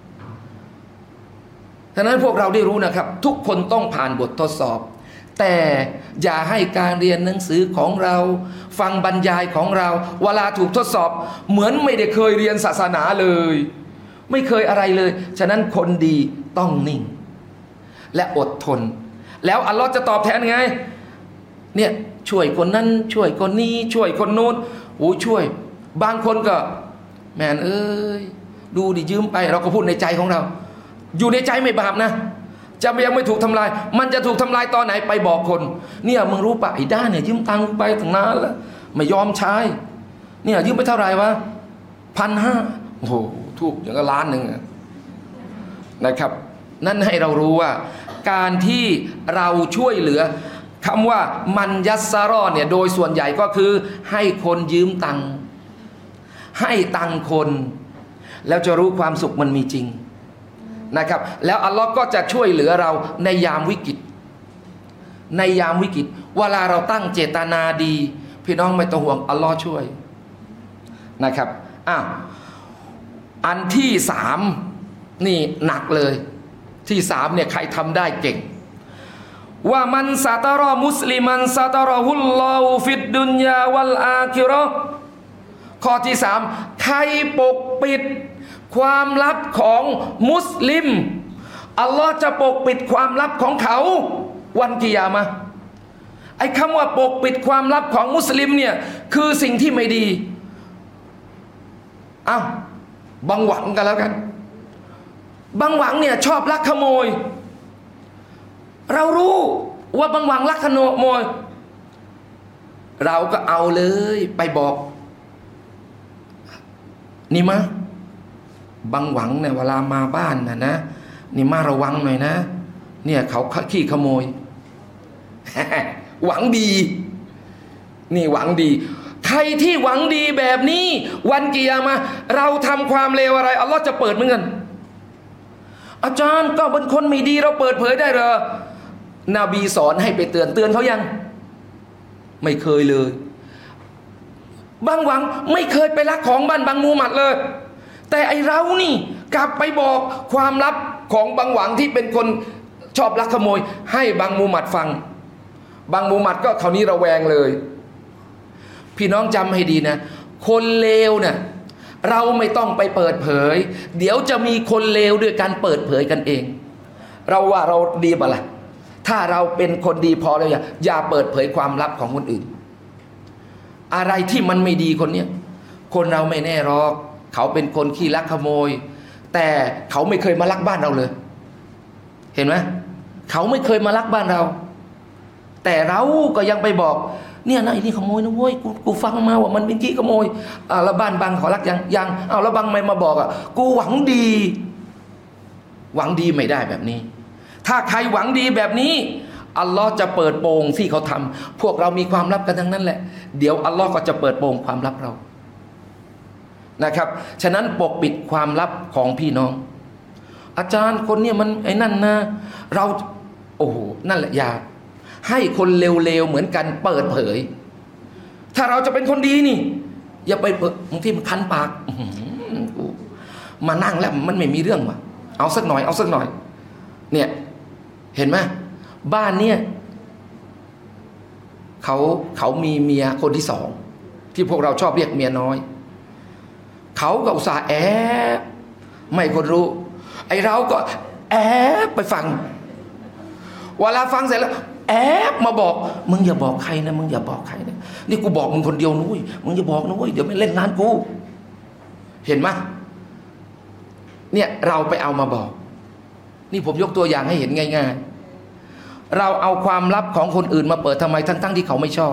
ฉะนั้นพวกเราได้รู้นะครับทุกคนต้องผ่านบททดสอบแต่อย่าให้การเรียนหนังสือของเราฟังบรรยายของเราเวลาถูกทดสอบเหมือนไม่ได้เคยเรียนศาสนาเลยไม่เคยอะไรเลยฉะนั้นคนดีต้องนิ่งและอดทนแล้วอัลลอฮ์จะตอบแทนไงเนี่ยช่วยคนนั้นช่วยคนนี้ช่วยคนโน้นโอ้ช่วยบางคนก็แม่นเอ้ยดูดิยืมไปเราก็พูดในใจของเราอยู่ในใจไม่บาปนะจะยังไม่ถูกทำลายมันจะถูกทำลายตอนไหนไปบอกคนเนี่ยมึงรู้ปะไอ้ด้านเนี่ยยืมตังค์ไปตั้งนานแล้วไม่ยอมใช้เนี่ยยืมไปเท่าไหร่วะ1,500โอ้โหถูกอย่างก็1,000,000นะครับนั่นให้เรารู้ว่าการที่เราช่วยเหลือคำว่ามันยัสซารอเนี่ยโดยส่วนใหญ่ก็คือให้คนยืมตังค์ให้ตังค์คนแล้วจะรู้ความสุขมันมีจริงนะครับแล้วอัลลอฮ์ก็จะช่วยเหลือเราในยามวิกฤตในยามวิกฤตเวลาเราตั้งเจตนาดีพี่น้องไม่ต้องห่วงอัลลอฮ์ช่วยนะครับอันที่3นี่หนักเลยที่3เนี่ยใครทำได้เก่งว่ามันซาตารอมุสลิมันซาตารอฮุลลอฮุฟิดดุนยาวัลอาคิเราะห์ข้อที่3ใครปกปิดความลับของมุสลิมอัลลอฮ์จะปกปิดความลับของเขาวันกิยามะห์ไอ้คำว่าปกปิดความลับของมุสลิมเนี่ยคือสิ่งที่ไม่ดีบังหวังกันแล้วกันบางหวังเนี่ยชอบลักขโมยเรารู้ว่าบางหวังลักขโมยเราก็เอาเลยไปบอกนี่มะบางหวังเนี่ยเวลามาบ้านนะนี่มาระวังหน่อยนะเนี่ยเขาขี้ขโมย หวังดีนี่หวังดีใครที่หวังดีแบบนี้วันกิยามะห์เราทำความเลวอะไรอัลลอฮ์จะเปิดเหมือนกันอาจารย์ก็เป็นคนไม่ดีเราเปิดเผยได้เหรอนบีสอนให้ไปเตือนเขายังไม่เคยเลยบางหวังไม่เคยไปลักของบ้านบางมูฮัมหมัดเลยแต่ไอเรานี่กลับไปบอกความลับของบางหวังที่เป็นคนชอบลักขโมยให้บางมูฮัมหมัดฟังบางมูฮัมหมัดก็คราวนี้ระแวงเลยพี่น้องจำให้ดีนะคนเลวเนี่ยเราไม่ต้องไปเปิดเผยเดี๋ยวจะมีคนเลวด้วยการเปิดเผยกันเองเราว่าเราดีป่ะล่ะถ้าเราเป็นคนดีพอแล้วอย่าเปิดเผยความลับของคนอื่นอะไรที่มันไม่ดีคนเนี้ยคนเราไม่แน่หรอกเขาเป็นคนขี้ลักขโมยแต่เขาไม่เคยมาลักบ้านเราเลยเห็นไหมเขาไม่เคยมาลักบ้านเราแต่เราก็ยังไปบอกเนี่ยนะไอ้นี่ขโมยนะเว้ยกูฟังมาว่ามันเป็นขี้ขโมยแล้วบ้านบางขอลักยังแล้วบางไม่มาบอกกูหวังดีไม่ได้แบบนี้ถ้าใครหวังดีแบบนี้อัลลอฮ์จะเปิดโปงที่เขาทำพวกเรามีความลับกันทั้งนั้นแหละเดี๋ยวอัลลอฮ์ก็จะเปิดโปงความลับเรานะครับฉะนั้นปกปิดความลับของพี่น้องอาจารย์คนนี้มันไอ้นั่นนะเราโอ้โหนั่นแหละอย่าให้คนเลวๆเหมือนกันเปิดเผยถ้าเราจะเป็นคนดีนี่อย่าไปบางทีมันคันปากมานั่งแล้วมันไม่มีเรื่องว่ะเอาสักหน่อยเนี่ยเห็นไหมบ้านเนี่ยเขามีเมียคนที่สองที่พวกเราชอบเรียกเมียน้อยเขาก็อุตส่าห์แอบไม่คนรู้ไอเราก็แอบไปฟังเวลาฟังเสร็จแล้วแอบมาบอกมึงอย่าบอกใครนะมึงอย่าบอกใครนะนี่กูบอกมึงคนเดียวนุ้ยมึงอย่าบอกนะเว้ยเดี๋ยวไม่เล่นงานกูเห็นไหมเนี่ยเราไปเอามาบอกนี่ผมยกตัวอย่างให้เห็นง่ายๆเราเอาความลับของคนอื่นมาเปิดทำไมทั้งที่เขาไม่ชอบ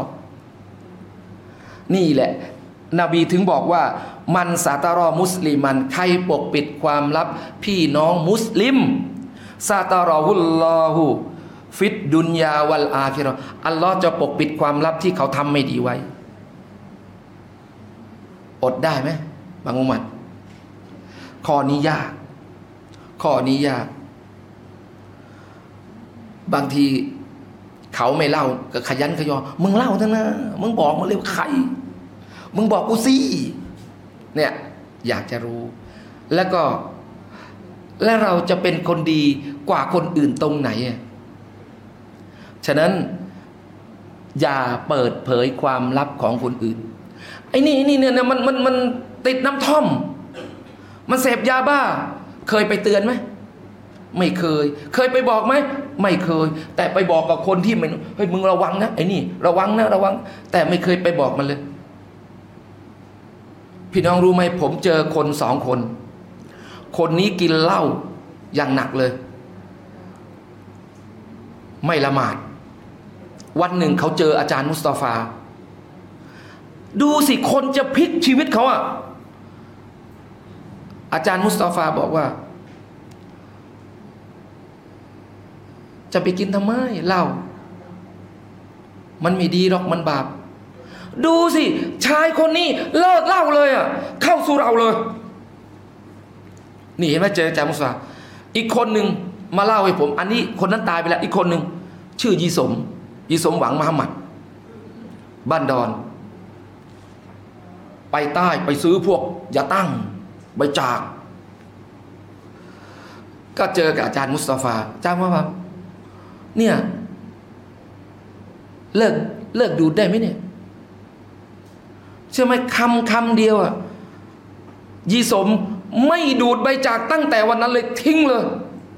นี่แหละนบีถึงบอกว่ามันซาตารอมุสลิมันใครปกปิดความลับพี่น้องมุสลิมซาตารอฮุลลอฮุฟิดดุนยาวัลอาคิเราะห์อัลลอฮ์จะปกปิดความลับที่เขาทำไม่ดีไว้อดได้ไหมบางอุมัดข้อนี้ยากบางทีเขาไม่เล่าก็ขยันขยอมึงเล่าเถอะนะมึงบอกมาเร็วใครมึงบอกกูสิเนี่ยอยากจะรู้แล้วเราจะเป็นคนดีกว่าคนอื่นตรงไหนฉะนั้นอย่าเปิดเผยความลับของคนอื่นไอ้นี่เนี่ยมันติดน้ำท่อมมันเสพยาบ้าเคยไปเตือนไหมไม่เคยไปบอกไหมไม่เคยแต่ไปบอกกับคนที่มันเฮ้ยมึงระวังนะไอ้นี่ระวังแต่ไม่เคยไปบอกมันเลยพี่น้องรู้ไหมผมเจอคน2 คนนี้กินเหล้าอย่างหนักเลยไม่ละหมาดวันหนึ่งเขาเจออาจารย์มุสตาฟาดูสิคนจะพลิกชีวิตเขาอาจารย์มุสตาฟาบอกว่าจะไปกินทำไมเหล้ามันไม่ดีหรอกมันบาปดูสิชายคนนี้เลิกเหล้าเลยเข้าสู่เราเลยนี่เห็นไหมเจออาจารย์มุสตาฟาอีกคนหนึ่งมาเล่าให้ผมอันนี้คนนั้นตายไปแล้วอีกคนหนึ่งชื่อยีสมหวังมหามัดบ้านดอนไปใต้ไปซื้อพวกยาตั้งใบจากก็เจอกับอาจารย์มุสตาฟาอาจารย์ว่าเนี่ยเลิกดูได้ไหมเนี่ยใช่ไหมคำเดียวยีสมไม่ดูดใบจากตั้งแต่วันนั้นเลยทิ้งเลย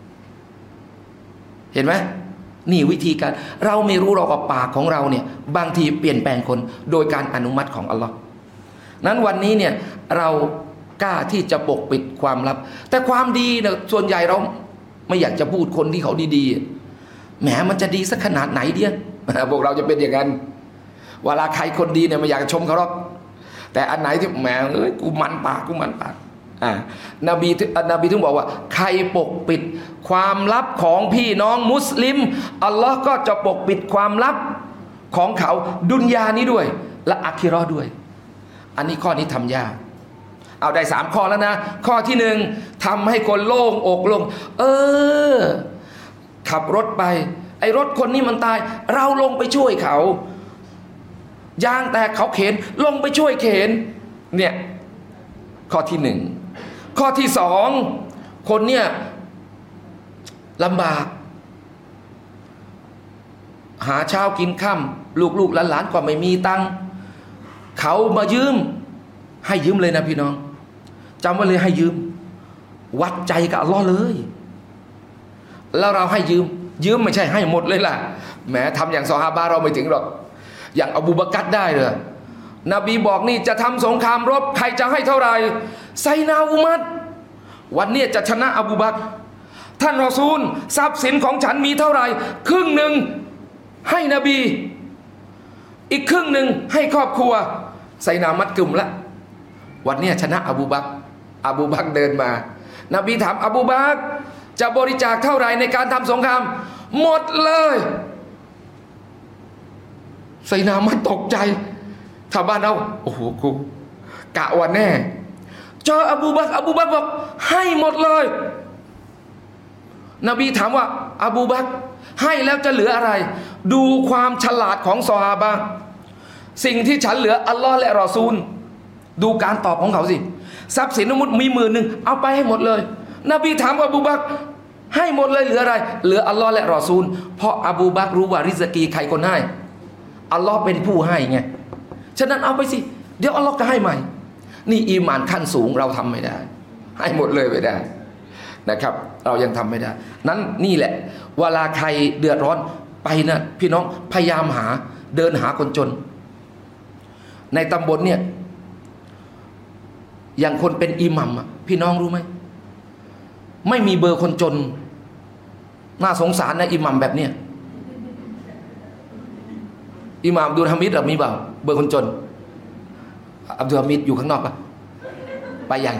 เห็นไหมนี่วิธีการเราไม่รู้เรากับปากของเราเนี่ยบางทีเปลี่ยนแปลงคนโดยการอนุมัติของอัลลอฮ์นั้นวันนี้เนี่ยเรากล้าที่จะปกปิดความลับแต่ความดีเนี่ยส่วนใหญ่เราไม่อยากจะพูดคนที่เขาดีๆแหมมันจะดีสักขนาดไหนเดียพวกเราจะเป็นอย่างนั้นเวลาใครคนดีเนี่ยไม่อยากชมเขาหรอกแต่อันไหนที่แหมกูมันปากนบีถึงบอกว่าใครปกปิดความลับของพี่น้องมุสลิมอัลลอฮ์ก็จะปกปิดความลับของเขาดุนยานี้ด้วยและอาคิเราะห์ด้วยอันนี้ข้อนี้ทำยากเอาได้3ข้อแล้วนะข้อที่1ทำให้คนโล่งอกโล่งขับรถไปไอ้รถคนนี้มันตายเราลงไปช่วยเขายางแตกเขาเข็นลงไปช่วยเข็นเนี่ยข้อที่1ข้อที่2คนเนี่ยลำบากหาเช้ากินค่ำลูกๆหลานๆก็ไม่มีตังค์เขามายืมให้ยืมเลยนะพี่น้องจำไว้เลยให้ยืมวัดใจกับอัลลอฮ์เลยแล้วเราให้ยืมไม่ใช่ให้หมดเลยล่ะแหมทำอย่างซอฮาบะห์เราไม่ถึงหรอกอย่างอบูบักรได้เลยนบีบอกนี่จะทำสงครามรบใครจะให้เท่าไหร่ไซนาอุมัรวันนี้จะชนะอบูบักรท่านรอซูลทรัพย์สินของฉันมีเท่าไหร่ครึ่งหนึ่งให้นบีอีกครึ่งหนึ่งให้ครอบครัวไซนามัดกึ่มละวันนี้ชนะอบูบักรเดินมานบีถามอบูบักรจะบริจาคเท่าไหร่ในการทำสงครามหมดเลยไซนามัดตกใจชาวบ้านเราโอ้โหกูกะวันแน่เจออบูบักรบอกให้หมดเลยนบีถามว่าอบูบักรให้แล้วจะเหลืออะไรดูความฉลาดของซอฮาบะห์สิ่งที่ฉันเหลืออัลลอฮ์และรอซูลดูการตอบของเขาสิทรัพย์สินสมมุติมี10,000เอาไปให้หมดเลยนบีถามอบูบักรให้หมดเลยเหลืออะไรเหลืออัลลอฮ์และรอซูลเพราะอบูบักรรู้ว่าริซกีใครคนให้อัลลอฮ์เป็นผู้ให้ไงฉะนั้นเอาไปสิเดี๋ยวอัลลอฮ์ก็ให้ใหม่นี่อีหม่านขั้นสูงเราทำไม่ได้ให้หมดเลยไม่ได้นะครับเรายังทำไม่ได้นั้นนี่แหละเวลาใครเดือดร้อนไปนะพี่น้องพยายามเดินหาคนจนในตำบลเนี่ยอย่างคนเป็นอิหมัมพี่น้องรู้ไหมไม่มีเบอร์คนจนน่าสงสารนะอิหมัมแบบเนี้ยอิหม่ามอับดุลฮามิดมีเปล่าเบอร์คนจนอับดุลฮามิดอยู่ข้างนอกปะไปยัง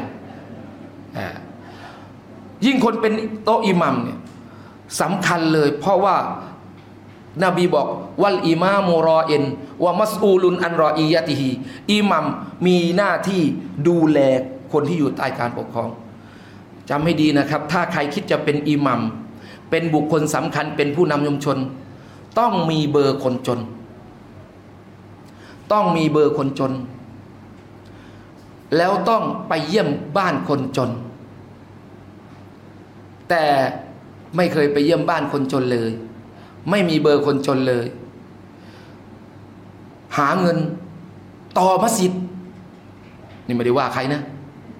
ยิ่งคนเป็นโต๊ะอิหมัมเนี่ยสำคัญเลยเพราะว่านบีบอกวัลอิมามุรอเอ็นวะมัสอูลุนอันรออียะติฮีอิหมัมมีหน้าที่ดูแลคนที่อยู่ใต้การปกครองจำให้ดีนะครับถ้าใครคิดจะเป็นอิหมัมเป็นบุคคลสำคัญเป็นผู้นำชุมชนต้องมีเบอร์คนจนต้องมีเบอร์คนจนแล้วต้องไปเยี่ยมบ้านคนจนแต่ไม่เคยไปเยี่ยมบ้านคนจนเลยไม่มีเบอร์คนจนเลยหาเงินต่อมัสยิดนี่ไม่ได้ว่าใครนะ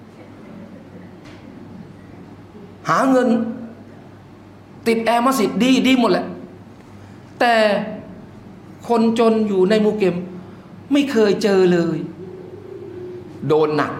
หาเงินติดแอร์มัสยิดดีหมดแหละแต่คนจนอยู่ในมุเกมไม่เคยเจอเลยโดนหนัก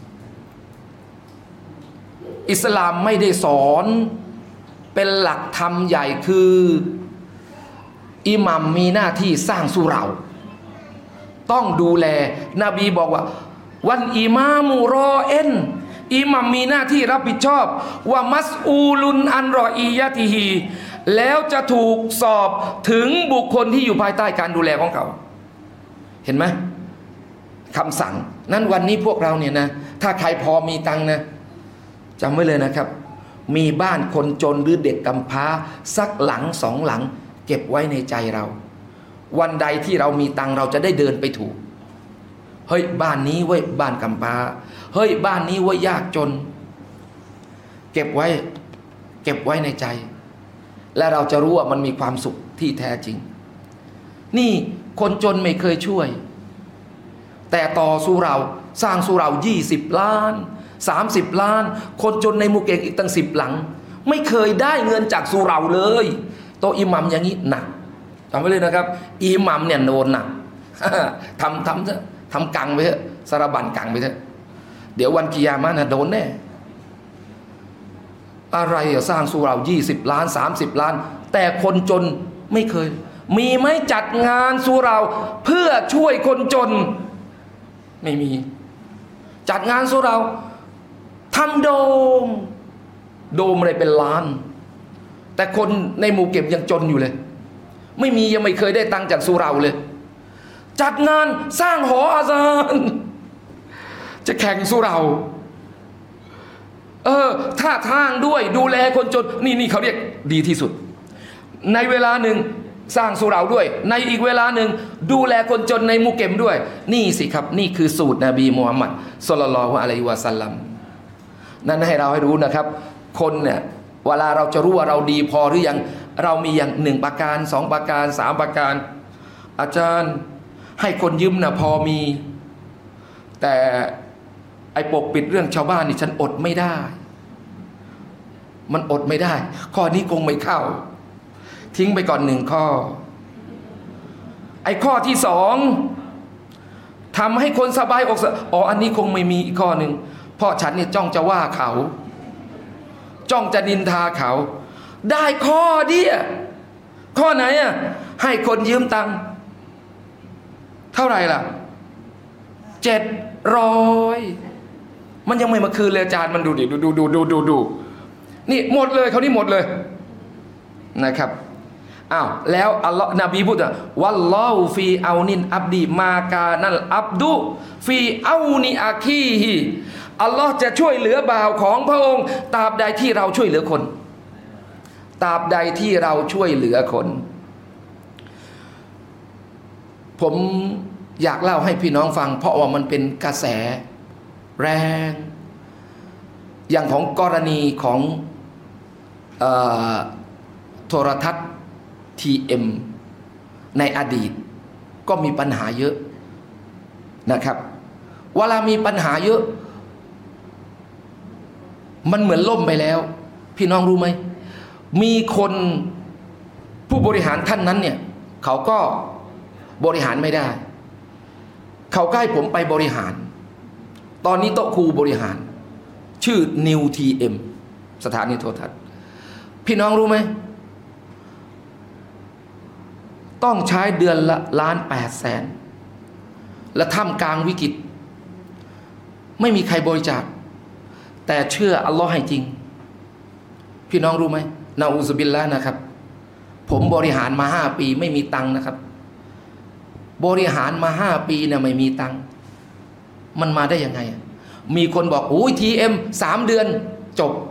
อิสลามไม่ได้สอนเป็นหลักธรรมใหญ่คืออิหมัมมีหน้าที่สร้างสุเราต้องดูแลนบีบอกว่าวันอิมามุรอเอ็นอิหมัมมีหน้าที่รับผิดชอบว่ามัสอูลุนอันรออียะติฮีแล้วจะถูกสอบถึงบุคคลที่อยู่ภายใต้การดูแลของเขาเห็นไหมคำสั่งนั้นวันนี้พวกเราเนี่ยนะถ้าใครพอมีตังค์นะจำไว้เลยนะครับมีบ้านคนจนหรือเด็กกำพร้าสักหลัง2 หลังเก็บไว้ในใจเราวันใดที่เรามีตังค์เราจะได้เดินไปถูกเฮ้ยบ้านนี้เว้ยบ้านกำพร้าเฮ้ยบ้านนี้เว้ยยากจนเก็บไว้ในใจและเราจะรู้ว่ามันมีความสุขที่แท้จริงนี่คนจนไม่เคยช่วยแต่ต่อสู้เราสร้างสู้เรา20 ล้าน30 ล้านคนจนในมุเกงอีกตั้ง10 หลังไม่เคยได้เงินจากสู้เราเลยโตอิหมัมอย่างนี้หนักจำไว้เลยนะครับอิหมัมเนี่ยโดนหนักทำกังไปเถอะสารบัญกังไปเถอะเดี๋ยววันกิยามะห์นะโดนแน่อะไรอะสร้างสุเหร่า20 ล้าน30 ล้านแต่คนจนไม่เคยมีไหมจัดงานสุเหร่าเพื่อช่วยคนจนไม่มีจัดงานสุเหร่าทำโดมอะไรเป็นล้านแต่คนในหมู่เก็บยังจนอยู่เลยไม่มียังไม่เคยได้ตังค์จากสุเหร่าเลยจัดงานสร้างหออาซานจะแข่งสุเหร่าท่าทางด้วยดูแลคนจนนี่เขาเรียกดีที่สุดในเวลาหนึ่งสร้างสุเหร่าด้วยในอีกเวลาหนึ่งดูแลคนจนในหมู่เก็บด้วยนี่สิครับนี่คือสูตรนบีมุฮัมมัดศ็อลลัลลอฮุอะลัยฮิวะซัลลัมนั่นให้เราให้รู้นะครับคนเนี่ยเวลาเราจะรู้ว่าเราดีพอหรือยังเรามีอย่าง1 ประการ2 ประการ3 ประการอาจารย์ให้คนยืมนะพอมีแต่ไอ้ปกปิดเรื่องชาวบ้านนี่ฉันอดไม่ได้มันอดไม่ได้ข้อนี้คงไม่เข้าทิ้งไปก่อน1 ข้อไอ้ข้อที่2ทำให้คนสบายอกอันนี้คงไม่มีอีกข้อหนึ่งเพราะฉันเนี่ยจ้องจะว่าเขาจ้องจะนินทาเขาได้ข้อเดียวข้อไหนอ่ะให้คนยืมตังค์เท่าไหร่ล่ะ700มันยังไม่มาคืนเลยอาจารย์มันดูดิดูนี่หมดเลยเขานี่หมดเลยนะครับแล้วอัลลอฮ์นบีพูดวัลลอฮุฟีเอานินอับดีมากานัลอับดุฟีเอานีอาคีฮิอัลลอฮ์จะช่วยเหลือบ่าวของพระองค์ตราบใดที่เราช่วยเหลือคนตราบใดที่เราช่วยเหลือคนผมอยากเล่าให้พี่น้องฟังเพราะว่ามันเป็นกระแสแรงอย่างของกรณีของโทรทัศน์ TM ในอดีตก็มีปัญหาเยอะนะครับเวลามีปัญหาเยอะมันเหมือนล่มไปแล้วพี่น้องรู้ไหมมีคนผู้บริหารท่านนั้นเนี่ยเขาก็บริหารไม่ได้เขาก็ให้ผมไปบริหารตอนนี้โต๊ะครูบริหารชื่อ New TM สถานีโทรทัศน์พี่น้องรู้ไหมต้องใช้เดือนละ1,800,000และท่ามกลางวิกฤตไม่มีใครบริจาคแต่เชื่ออัลลอฮ์ให้จริงพี่น้องรู้ไหมนะอูซุบิลละนะครับผมบริหารมา5 ปีไม่มีตังค์นะครับบริหารมา5 ปีเนี่ยไม่มีตังค์มันมาได้ยังไงมีคนบอกโอ้ย TM 3 เดือนจบ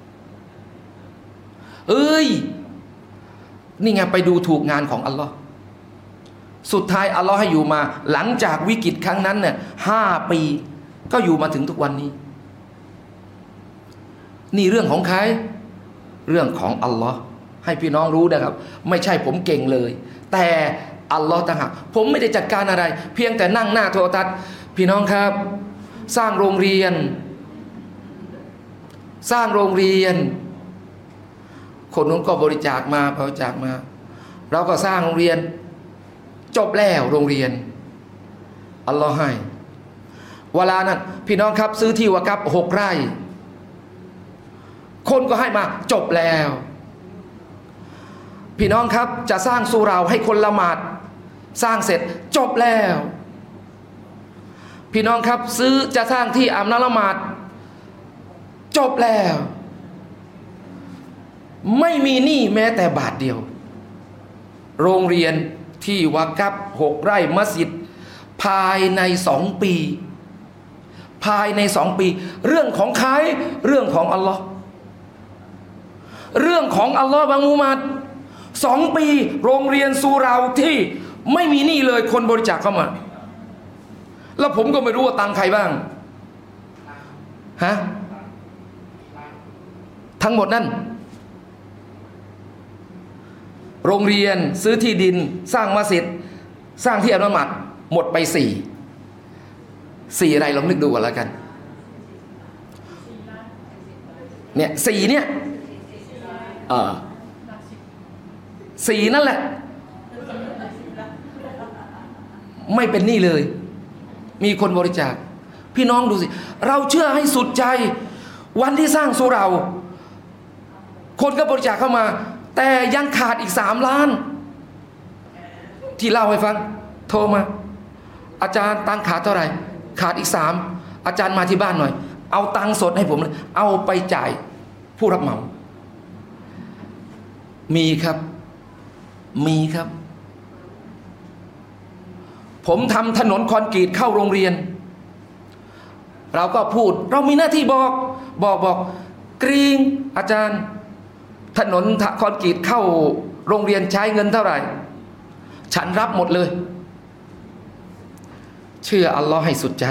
นี่ไงไปดูถูกงานของอัลลอฮ์สุดท้ายอัลลอฮ์ให้อยู่มาหลังจากวิกฤตครั้งนั้นเนี่ย5 ปีก็อยู่มาถึงทุกวันนี้นี่เรื่องของใครเรื่องของอัลลอฮ์ให้พี่น้องรู้นะครับไม่ใช่ผมเก่งเลยแต่อัลลอฮ์ต่างหากผมไม่ได้จัดการอะไรเพียงแต่นั่งหน้าโทรทัศน์พี่น้องครับสร้างโรงเรียนคนนู้นก็บริจาคมาเราก็สร้างโรงเรียนจบแล้วโรงเรียนอัลลอฮ์ให้เวลานั้นพี่น้องครับซื้อที่วะกับ6 ไร่คนก็ให้มาจบแล้วพี่น้องครับจะสร้างสุเหร่าให้คนละหมาดสร้างเสร็จจบแล้วพี่น้องครับจะสร้างที่อาบน้ำละหมาดจบแล้วไม่มีหนี้แม้แต่บาทเดียวโรงเรียนที่วะกับ6 ไร่มัสยิดภายใน2 ปีเรื่องของใครเรื่องของอัลลอฮ์บางมุฮัมมัด2 ปีโรงเรียนสุเหร่าที่ไม่มีหนี้เลยคนบริจาคเข้ามาแล้วผมก็ไม่รู้ว่าตังใครบ้างทั้งหมดนั่นโรงเรียนซื้อที่ดินสร้างมัสยิดสร้างที่อาบน้ำหมัดหมดไป4อะไรลองนึกดูก่อนแล้วกันเนี่ย4เนี่ย4นั่นแหละไม่เป็นหนี้เลยมีคนบริจาคพี่น้องดูสิเราเชื่อให้สุดใจวันที่สร้างสุเราคนก็บริจาคเข้ามาแต่ยังขาดอีก3 ล้านที่เล่าให้ฟังโทรมาอาจารย์ตังขาดเท่าไหร่ขาดอีก3อาจารย์มาที่บ้านหน่อยเอาตังสดให้ผมเลยเอาไปจ่ายผู้รับเหมามีครับผมทำถนนคอนกรีตเข้าโรงเรียนเราก็พูดเรามีหน้าที่บอกกรีงอาจารย์ถนนคอนกรีตเข้าโรงเรียนใช้เงินเท่าไหร่ฉันรับหมดเลยเชื่ออัลลอฮ์ให้สุดใจ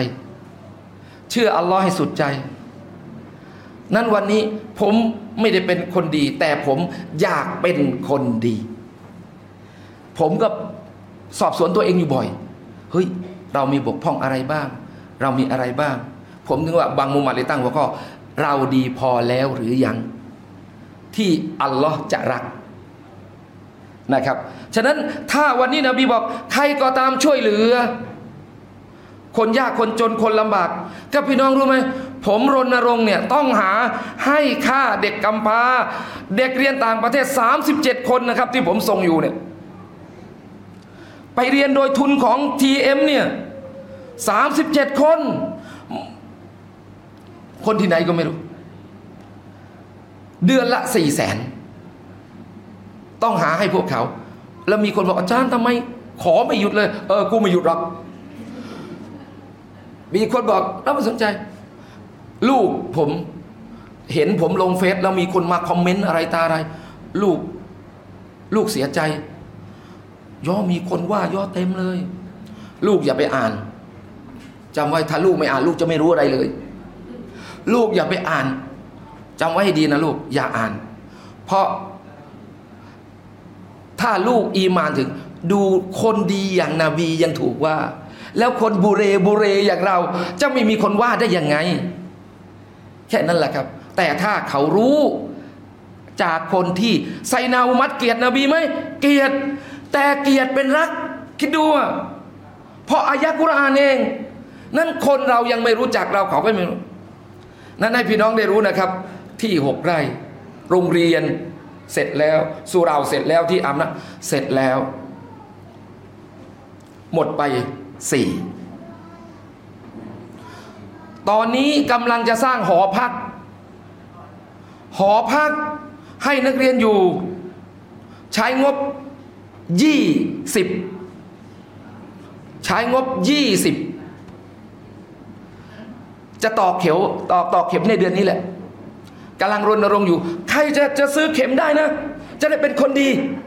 นั้นวันนี้ผมไม่ได้เป็นคนดีแต่ผมอยากเป็นคนดีผมก็สอบสวนตัวเองอยู่บ่อยเฮ้ยเรามีบกพร่องอะไรบ้างเรามีอะไรบ้างผมถึงว่าบางมุมมาเลยตั้งหัวข้อเราดีพอแล้วหรือยังที่อัลลอฮ์จะรักนะครับฉะนั้นถ้าวันนี้นบีบอกใครก็ตามช่วยเหลือคนยากคนจนคนลำบากก็พี่น้องรู้ไหมผมรณรงค์เนี่ยต้องหาให้ค่าเด็กกำพร้าเด็กเรียนต่างประเทศ37 คนนะครับที่ผมส่งอยู่เนี่ยไปเรียนโดยทุนของ TM เนี่ย37 คนที่ไหนก็ไม่รู้เดือนละ400,000ต้องหาให้พวกเขาแล้วมีคนบอกอาจารย์ทำไมขอไม่หยุดเลยกูไม่หยุดหรอกมีคนบอกแล้วไม่สนใจลูกผมเห็นผมลงเฟซแล้วมีคนมาคอมเมนต์อะไรตาอะไรลูกเสียใจมีคนว่าเต็มเลยลูกอย่าไปอ่านจำไว้ถ้าลูกไม่อ่านลูกจะไม่รู้อะไรเลยลูกอย่าไปอ่านจำไว้ให้ดีนะลูกอย่าอ่านเพราะถ้าลูกอีมานถึงดูคนดีอย่างนบียังถูกว่าแล้วคนบุเรอย่างเราจะไม่มีคนว่าได้ยังไงแค่นั้นแหละครับแต่ถ้าเขารู้จากคนที่ไซนาอุมัดเกลียดนบีไหมเกลียดแต่เกลียดเป็นรักคิดดูเพราะอายะกุรอานเองนั่นคนเรายังไม่รู้จักเราเขาก็ไม่รู้นั่นให้พี่น้องได้รู้นะครับที่6 ไร่โรงเรียนเสร็จแล้วสุเราเสร็จแล้วที่อาบน้ำเสร็จแล้วหมดไป4ตอนนี้กำลังจะสร้างหอพักให้นักเรียนอยู่ใช้งบ20จะต่อเข็มในเดือนนี้แหละกำลังรณรงค์อยู่ใครจะซื้อเข็มได้นะจะได้เป็นคนดี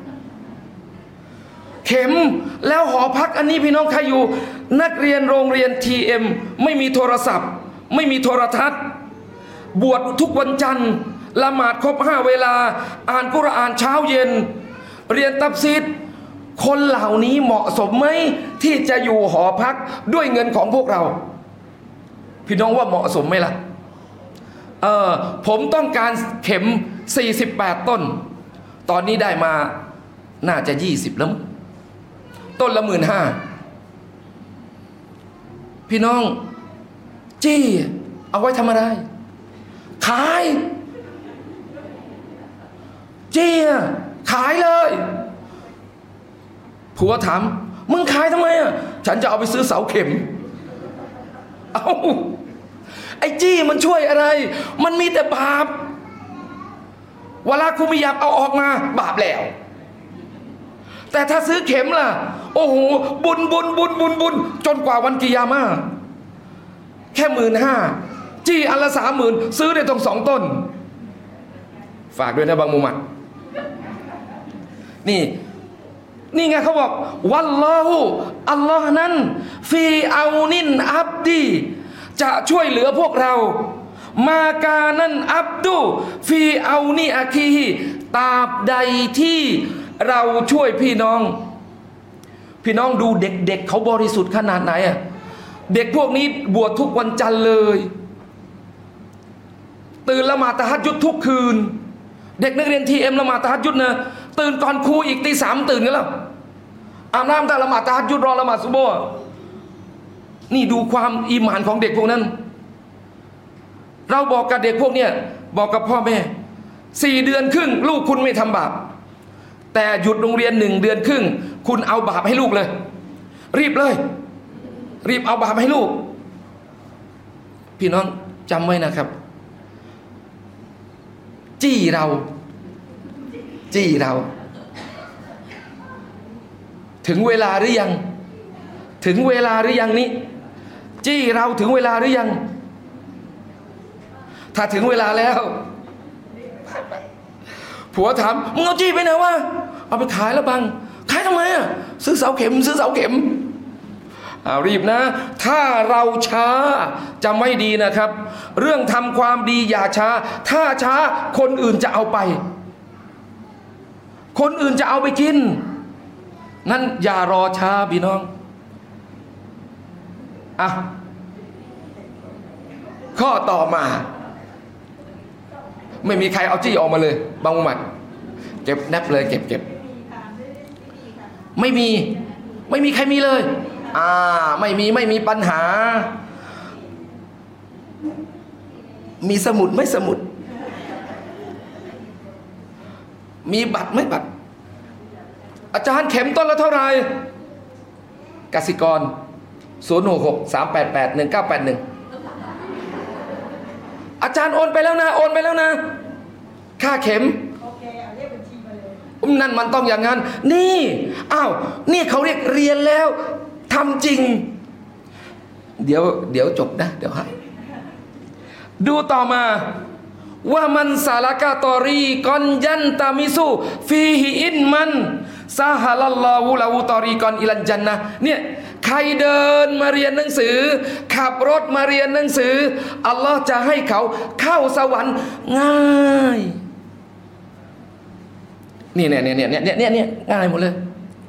เข็มแล้วหอพักอันนี้พี่น้องใครอยู่นักเรียนโรงเรียน TM ไม่มีโทรศัพท์ไม่มีโทรทัศน์บวชทุกวันจันทร์ละหมาดครบ5 เวลาอ่านกุรอานเช้าเย็นเรียนตัฟซีรคนเหล่านี้เหมาะสมไหมที่จะอยู่หอพักด้วยเงินของพวกเราพี่น้องว่าเหมาะสมไหมล่ะผมต้องการเข็ม48 ต้นตอนนี้ได้มาน่าจะ20แล้วต้นละ15,000พี่น้องจี้เอาไว้ทำอะไรขายจี้ขายเลยผัวถามมึงขายทำไมฉันจะเอาไปซื้อเสาเข็มไอ้จี้มันช่วยอะไรมันมีแต่บาปเวลาคุณไม่อยากเอาออกมาบาปแล้วแต่ถ้าซื้อเข็มล่ะโอ้โหบุญจนกว่าวันกิยามะห์แค่15,000จี้อันละ30,000ซื้อได้ต้อง2 ต้นฝากด้วยนะบางมุมัดนี่ไงเขาบอกวัลลอฮุอัลลอฮ์นั้นฟีเอานินอับดีจะช่วยเหลือพวกเรามากานั้นอับดุฟีเอานีอาคีฮิตราบใดที่เราช่วยพี่น้องดูเด็กเขาบริสุทธิ์ขนาดไหนเด็กพวกนี้บวชทุกวันจันทร์เลยตื่นละหมาดตะฮัจญุดทุกคืนเด็กนักเรียน TM ละหมาดตะฮัจญุดนะตื่นก่อนครูอีกตี 3ตื่นกันแล้วอาบน้ำแต่ละหมาดตะฮัจญุดรอละหมาดซุบฮ์นี่ดูความอีหม่านของเด็กพวกนั้นเราบอกกับเด็กพวกเนี้ยบอกกับพ่อแม่4 เดือนครึ่งลูกคุณไม่ทำบาปแต่หยุดโรงเรียน1 เดือนครึ่งคุณเอาบาปให้ลูกเลยรีบเอาบาปให้ลูกพี่น้องจำไว้นะครับจี้เราถึงเวลาหรือยังนี่จี้เราถึงเวลาหรือยังถ้าถึงเวลาแล้วผัวถามมึงเอาจี้ไปไหนวะเอาไปขายแล้วบังขายทำไมอ่ะซื้อเสาเข็มรีบนะถ้าเราช้าจำไว้ดีนะครับเรื่องทำความดีอย่าช้าถ้าช้าคนอื่นจะเอาไปคนอื่นจะเอาไปกินนั่นอย่ารอช้าพี่น้องอ่ะข้อต่อมาไม่มีใครเอาจี้ออกมาเลยบางมุมัดเก็บแนบเลยเก็บไม่มีใครมีเลยไม่มีปัญหามีสมุดไม่สมุดมีบัตรไม่บัตรอาจารย์เข็มต้นละเท่าไหร่กสิกร066-388-1981อาจารย์โอนไปแล้วนะค่าเข็มเรียกบัญชีมาเลยนั่นมันต้องอย่างนั้นนี่นี่เขาเรียกเรียนแล้วทำจริงเดี๋ยวจบนะเดี๋ยวให้ดูต่อมาว่ามันสาลากาตอรีกอนยันตามิซูฟีฮิอินมันซาฮาลัลลอฮุลาหูตอรีกอนอิลันจันนะเนี่ยใครเดินมาเรียนหนังสือขับรถมาเรียนหนังสืออัลลอฮ์จะให้เขาเข้าสวรรค์ง่ายนี่เนี่ยง่ายหมดเลย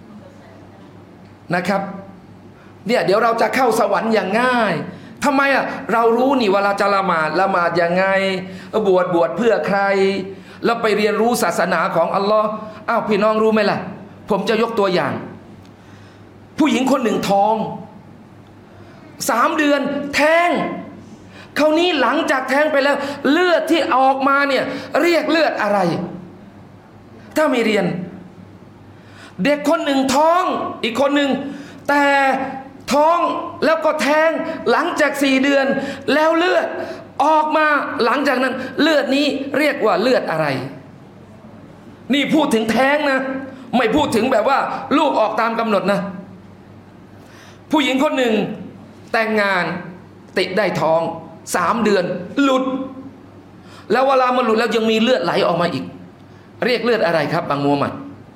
นะครับเนี่ยเดี๋ยวเราจะเข้าสวรรค์อย่างง่ายทำไมเรารู้นี่เวลาจะละหมาดยังไงบวชเพื่อใครแล้วไปเรียนรู้ศาสนาของอัลลอฮ์พี่น้องรู้ไหมล่ะผมจะยกตัวอย่างผู้หญิงคนหนึ่งท้อง3 เดือนแท้งคราวนี้หลังจากแท้งไปแล้วเลือดที่ออกมาเนี่ยเรียกเลือดอะไรถ้าไม่เรียนเด็กคนหนึ่งท้องอีกคนหนึ่งแต่ท้องแล้วก็แท้งหลังจาก4 เดือนแล้วเลือดออกมาหลังจากนั้นเลือดนี้เรียกว่าเลือดอะไรนี่พูดถึงแท้งนะไม่พูดถึงแบบว่าลูกออกตามกำหนดนะผู้หญิงคนหนึ่งแต่งงานติดได้ท้อง3 เดือนหลุดแล้วเวลามันหลุดแล้วยังมีเลือดไหลออกมาอีกเรียกเลือดอะไรครับบางมัวมัด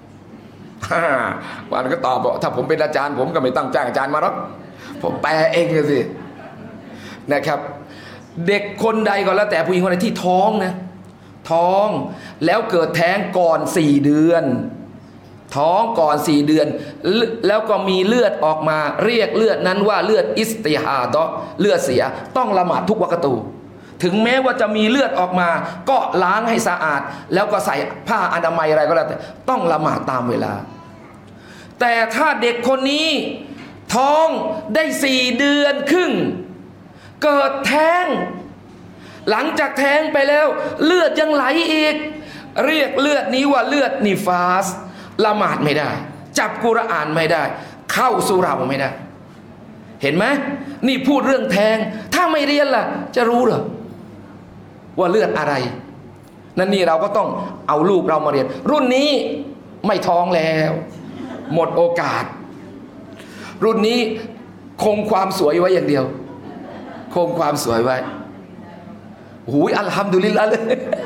วันก็ตอบบอกถ้าผมเป็นอาจารย์ผมก็ไม่ต้องจ้างอาจารย์มาหรอกผมแปลเองเลยสินะครับเด็กคนใดก็แล้วแต่ผู้หญิงคนใดที่ท้องนะท้องแล้วเกิดแท้งก่อน4 เดือนท้องก่อน4 เดือนแล้วก็มีเลือดออกมาเรียกเลือดนั้นว่าเลือดอิสติฮาดะเลือดเสียต้องละหมาดทุกวักตูถึงแม้ว่าจะมีเลือดออกมาก็ล้างให้สะอาดแล้วก็ใส่ผ้าอนามัยอะไรก็แล้วแต่ต้องละหมาดตามเวลาแต่ถ้าเด็กคนนี้ท้องได้4 เดือนครึ่งเกิดแท้งหลังจากแท้งไปแล้วเลือดยังไหลอีกเรียกเลือดนี้ว่าเลือดนิฟาสละหมาดไม่ได้จับกุรอานไม่ได้เข้าสุเราไม่ได้เห็นไหมนี่พูดเรื่องแท้งถ้าไม่เรียนล่ะจะรู้เหรอว่าเลือดอะไรนั่นนี่เราก็ต้องเอาลูกเรามาเรียนรุ่นนี้ไม่ท้องแล้วหมดโอกาสรุ่นนี้คงความสวยไว้อย่างเดียวคงความสวยไว้หูยอัลฮัมดุลิลละเลย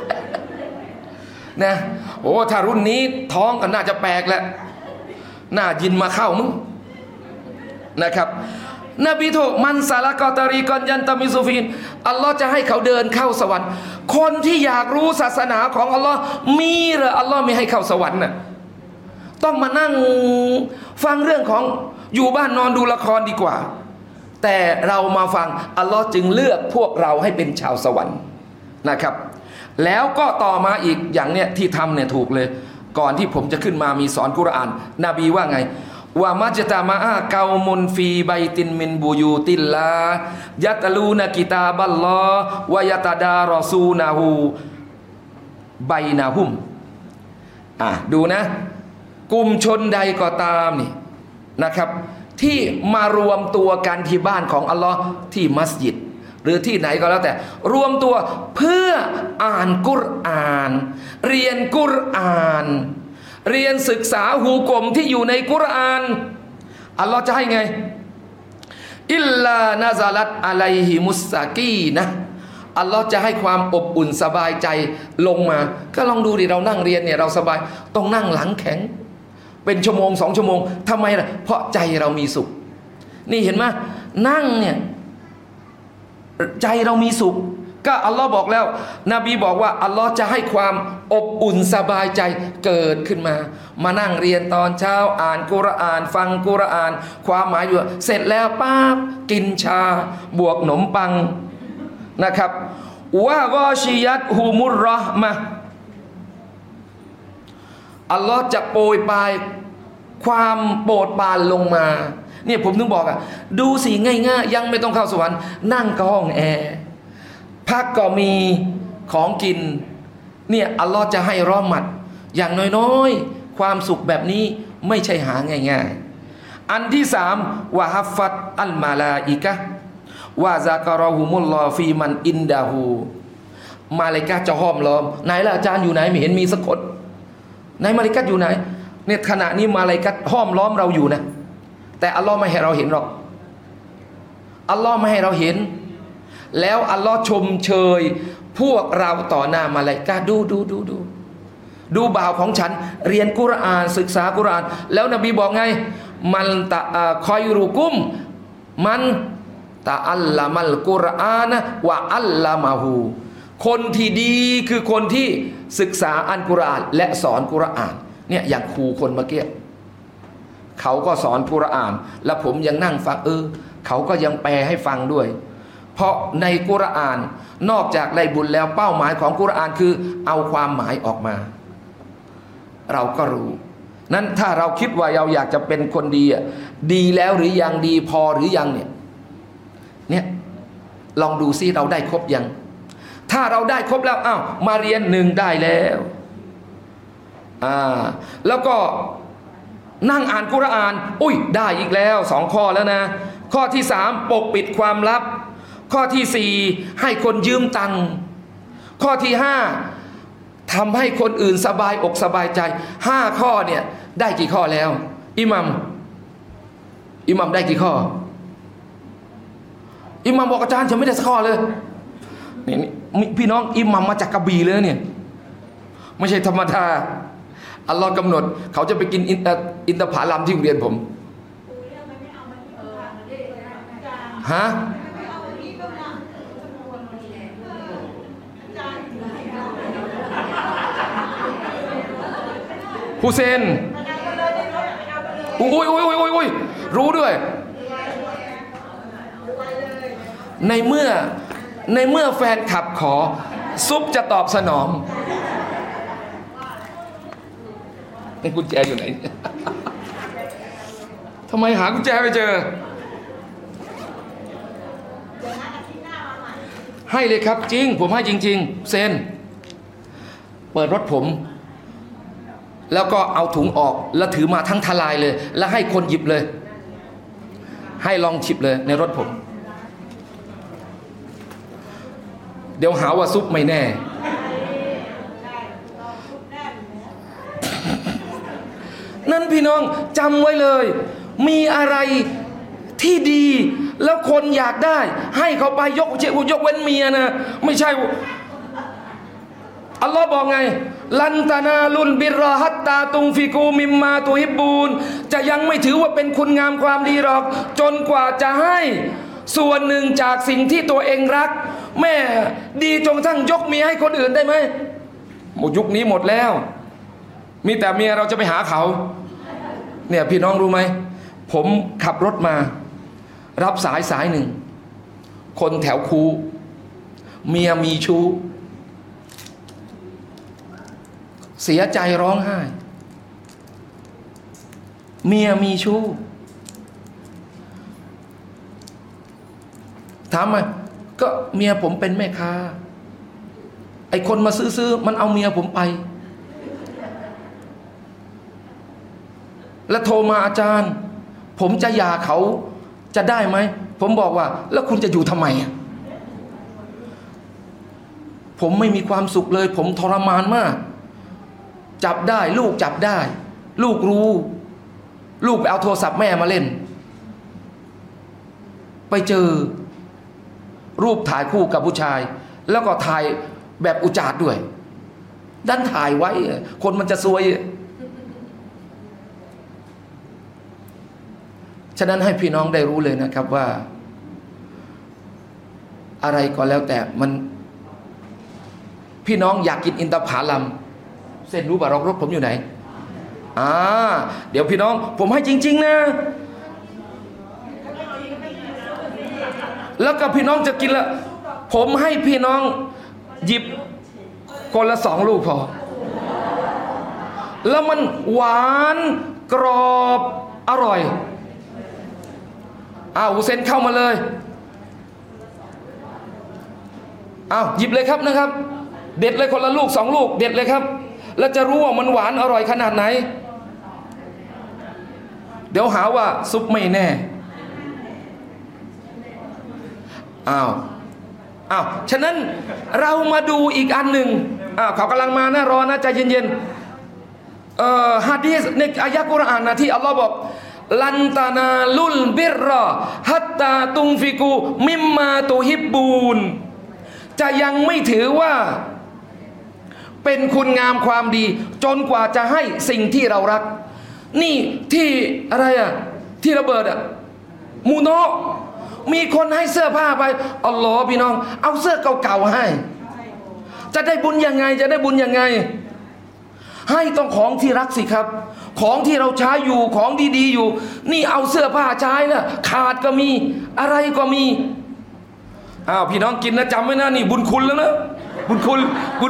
นะโอ้ถ้ารุ่นนี้ท้องก็น่าจะแปลกแล้วน่ายินมาเข้ามึงนะครับนบีโทมันซาลากอตารีกอนยันตามิซูฟินอัลลอฮ์จะให้เขาเดินเข้าสวรรค์คนที่อยากรู้ศาสนาของอัลลอฮ์มีหรืออัลลอฮ์ไม่ให้เข้าสวรรค์น่ะต้องมานั่งฟังเรื่องของอยู่บ้านนอนดูละครดีกว่าแต่เรามาฟังอัลลอฮ์จึงเลือกพวกเราให้เป็นชาวสวรรค์นะครับแล้วก็ต่อมาอีกอย่างเนี้ยที่ทำเนี่ยถูกเลยก่อนที่ผมจะขึ้นมามีสอนกุรอานนบีว่าไงว่ามัจตามะอาเกามุนฟีไบตินมินบูยูติลลายัตลูนกิตาบัลลอฮ์วะยะตะดารอซูนะฮูไบนะฮุมดูนะกลุ่มชนใดก็ตามนี่นะครับที่มารวมตัวกันที่บ้านของอัลลอฮ์ที่มัสยิดหรือที่ไหนก็แล้วแต่รวมตัวเพื่ออ่านกุรอานเรียนกุรอานเรียนศึกษาหูกลมที่อยู่ในกุรอานอัลลอฮ์จะให้ไงอิลลานาซาลัตอะลัยฮิมุสซากีนะอัลลอฮ์จะให้ความอบอุ่นสบายใจลงมาก็ลองดูดิเรานั่งเรียนเนี่ยเราสบายต้องนั่งหลังแข็งเป็นชั่วโมง2 ชั่วโมงทำไมล่ะเพราะใจเรามีสุขนี่เห็นไหมนั่งเนี่ยใจเรามีสุขก็อัลลอฮ์บอกแล้วนบีบอกว่าอัลลอฮ์จะให้ความอบอุ่นสบายใจเกิดขึ้นมานั่งเรียนตอนเช้าอ่านกุรอานฟังกุรอานความหมายอยู่เสร็จแล้วปั๊บกินชาบวกขนมปังนะครับวะกอชิยัตฮุมุรเราะห์มะห์อัลลอฮ์จะโปรยปลายความโปรดปรานลงมาเนี่ยผมถึงบอกดูสิง่ายๆยังไม่ต้องเข้าสวรรค์นั่งก็ห้องแอร์พักก็มีของกินเนี่ยอัลลอฮ์จะให้รอหมัดอย่างน้อยๆความสุขแบบนี้ไม่ใช่หาง่ายๆอันที่3วะฮัฟฟัตอัลมาลาอิกะฮ์วะซะกะรอฮุมุลลอฮฟีมันอินดาฮูมาลาอิกะฮ์จะห้อมล้อมไหนล่ะอาจารย์อยู่ไหนไม่เห็นมีสักคนไหนมาลาอิกะฮ์อยู่ไหนเนี่ยขณะนี้มาลาอิกะฮ์ห้อมล้อมเราอยู่นะแต่อัลลอฮ์ไม่ให้เราเห็นหรอกอัลลอฮ์ไม่ให้เราเห็นแล้วอัลลอฮ์ชมเชยพวกเราต่อหน้ามาลาอิกะฮ์ดูบ่าวของฉันเรียนกุรอานศึกษากุรอานแล้วนบีบอกไงมันตะคอยรุกุมมันตะอัลละมัลกุรอานวะอัลละมะฮูคนที่ดีคือคนที่ศึกษาอัลกุรอานและสอนกุรอานเนี่ยอย่างครูคนเมื่อกี้เขาก็สอนกุรอานแล้วผมยังนั่งฟังเขาก็ยังแปลให้ฟังด้วยเพราะในกุรอานนอกจากได้บุญแล้วเป้าหมายของกุรอานคือเอาความหมายออกมาเราก็รู้นั้นถ้าเราคิดว่าเราอยากจะเป็นคนดีดีแล้วหรือยังดีพอหรือยังเนี่ยลองดูซิเราได้ครบยังถ้าเราได้ครบแล้วมาเรียน1ได้แล้วแล้วก็นั่งอ่านกุรอานได้อีกแล้ว2ข้อแล้วนะข้อที่3ปกปิดความลับข้อที่4ให้คนยืมตังค์ข้อที่5ทำให้คนอื่นสบายอกสบายใจ5ข้อเนี่ยได้กี่ข้อแล้วอิหมัมได้กี่ข้ออิหมัมบอกอาจารย์ฉันไม่ได้สักข้อเลยนี่พี่น้องอิหมัมมาจากกระบี่เลยเนี่ยไม่ใช่ธรรมดาอัลลอฮ์กำหนดเขาจะไปกินอินทผลัมที่โรงเรียนผมฮะฮุเซนอุ้ยรู้ด้วยในเมื่อแฟนขับขอซุปจะตอบสนองกุญแจอยู่ไหนทำไมหากุญแจไม่เจอให้เลยครับจริงผมให้จริงๆเซ็นเปิดรถผมแล้วก็เอาถุงออกแล้วถือมาทั้งทลายเลยแล้วให้คนหยิบเลยให้ลองชิบเลยในรถผมเดี๋ยวหาว่าซุปไม่แน่นั่นพี่น้องจำไว้เลยมีอะไรที่ดีแล้วคนอยากได้ให้เขาไปยกเว้นเมียนะไม่ใช่อัลลอฮ์บอกไงลันตานาลุนบิรอฮัตตาตุงฟิกูมิมมาตุฮิบบูนจะยังไม่ถือว่าเป็นคุณงามความดีหรอกจนกว่าจะให้ส่วนหนึ่งจากสิ่งที่ตัวเองรักแม่ดีจนทั้งยกเมียให้คนอื่นได้ไหมหมดยุคนี้หมดแล้วมีแต่เมียเราจะไปหาเขาเนี่ยพี่น้องรู้ไหมผมขับรถมารับสายหนึ่งคนแถวคูเมียมีชู้เสียใจร้องไห้เมียมีชู้ถามมาก็เมียผมเป็นแม่ค้าไอ้คนมาซื้อมันเอาเมียผมไปแล้วโทรมาอาจารย์ผมจะหย่าเขาจะได้ไหมผมบอกว่าแล้วคุณจะอยู่ทำไมผมไม่มีความสุขเลยผมทรมานมากจับได้ลูกจับได้ลูกรู้ลูกไปเอาโทรศัพท์แม่มาเล่นไปเจอรูปถ่ายคู่กับผู้ชายแล้วก็ถ่ายแบบอุจาดด้วยดันถ่ายไว้คนมันจะซวยฉะนั้นให้พี่น้องได้รู้เลยนะครับว่าอะไรก็แล้วแต่มันพี่น้องอยากกินอินทผลัมเส้นรู้ป่ะรถผมอยู่ไหนเดี๋ยวพี่น้องผมให้จริงๆนะแล้วก็พี่น้องจะกินละผมให้พี่น้องหยิบคนละ2 ลูกพอแล้วมันหวานกรอบอร่อยอุเซนเข้ามาเลยหยิบเลยครับนะครับเด็ดเลยคนละลูก2 ลูกเด็ดเลยครับแล้วจะรู้ว่ามันหวานอร่อยขนาดไหนเดี๋ยวหาว่าซุปไม่แน่ฉะนั้นเรามาดูอีกอันหนึ่งเขากำลังมานะรอนะใจเย็นๆฮะดีษในอายะกุรอานนะที่อัลลอฮ์บอกลันตานาลุลบิรรอฮัตตาตุงฟิกูมิมมาตุฮิบบูนจะยังไม่ถือว่าเป็นคุณงามความดีจนกว่าจะให้สิ่งที่เรารักนี่ที่อะไรที่ระเบิดมูโนมีคนให้เสื้อผ้าไปอัลลอฮ์พี่น้องเอาเสื้อเก่าๆให้จะได้บุญยังไงจะได้บุญยังไงให้ต้องของที่รักสิครับของที่เราใช้อยู่ของดีๆอยู่นี่เอาเสื้อผ้าใช้นะขาดก็มีอะไรก็มีพี่น้องกินนะจำไว้นะนี่บุญคุณแล้วนะบุญคุณ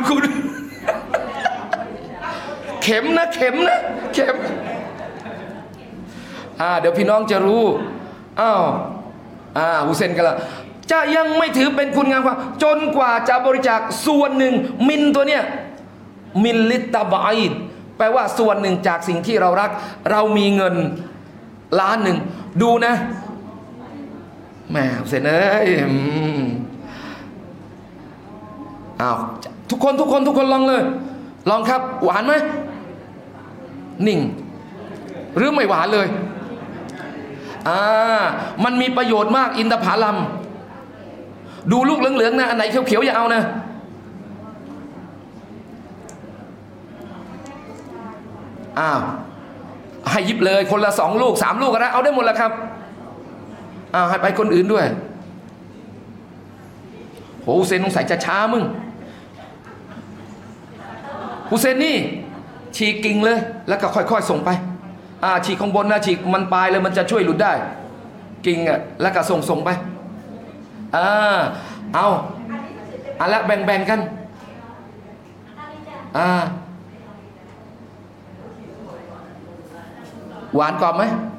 เข็มนะเข็มเดี๋ยวพี่น้องจะรู้ฮุเซนกันละจะยังไม่ถือเป็นคุณงามความจนกว่าจะบริจาคส่วนหนึ่งมินตัวเนี้ยมินลิตตาบายแปลว่าส่วนหนึ่งจากสิ่งที่เรารักเรามีเงิน1,000,000ดูนะแม่ฮุเซนทุกคนลองเลยลองครับหวานไหมนิ่งหรือไม่หวานเลยมันมีประโยชน์มากอินทผลัมดูลูกเหลืองๆนะอันไหนเขียวๆอย่าเอานะให้ยิบเลยคนละ2 ลูก3 ลูกก็ได้เอาได้หมดแล้วครับให้ไปคนอื่นด้วยโหฮุเซนสงสัยจะช้ามึงฮุเซนนี่ฉีกกิ่งเลยแล้วก็ค่อยๆส่งไปฉีกข้างบนนะฉีกมันปลายเลยมันจะช่วยหลุดได้กิ่งแล้วก็ส่งไปเอาแล้วแบ่งกันหวานกรอบไหม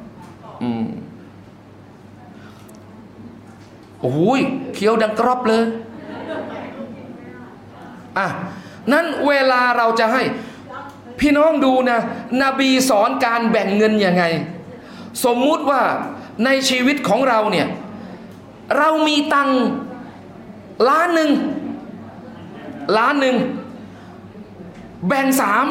โอ้โหเคี้ยวดังกรอบเลยนั้นเวลาเราจะให้พี่น้องดูนะนบีสอนการแบ่งเงินยังไงสมมุติว่าในชีวิตของเราเนี่ยเรามีตังค์1,000,000แบ่ง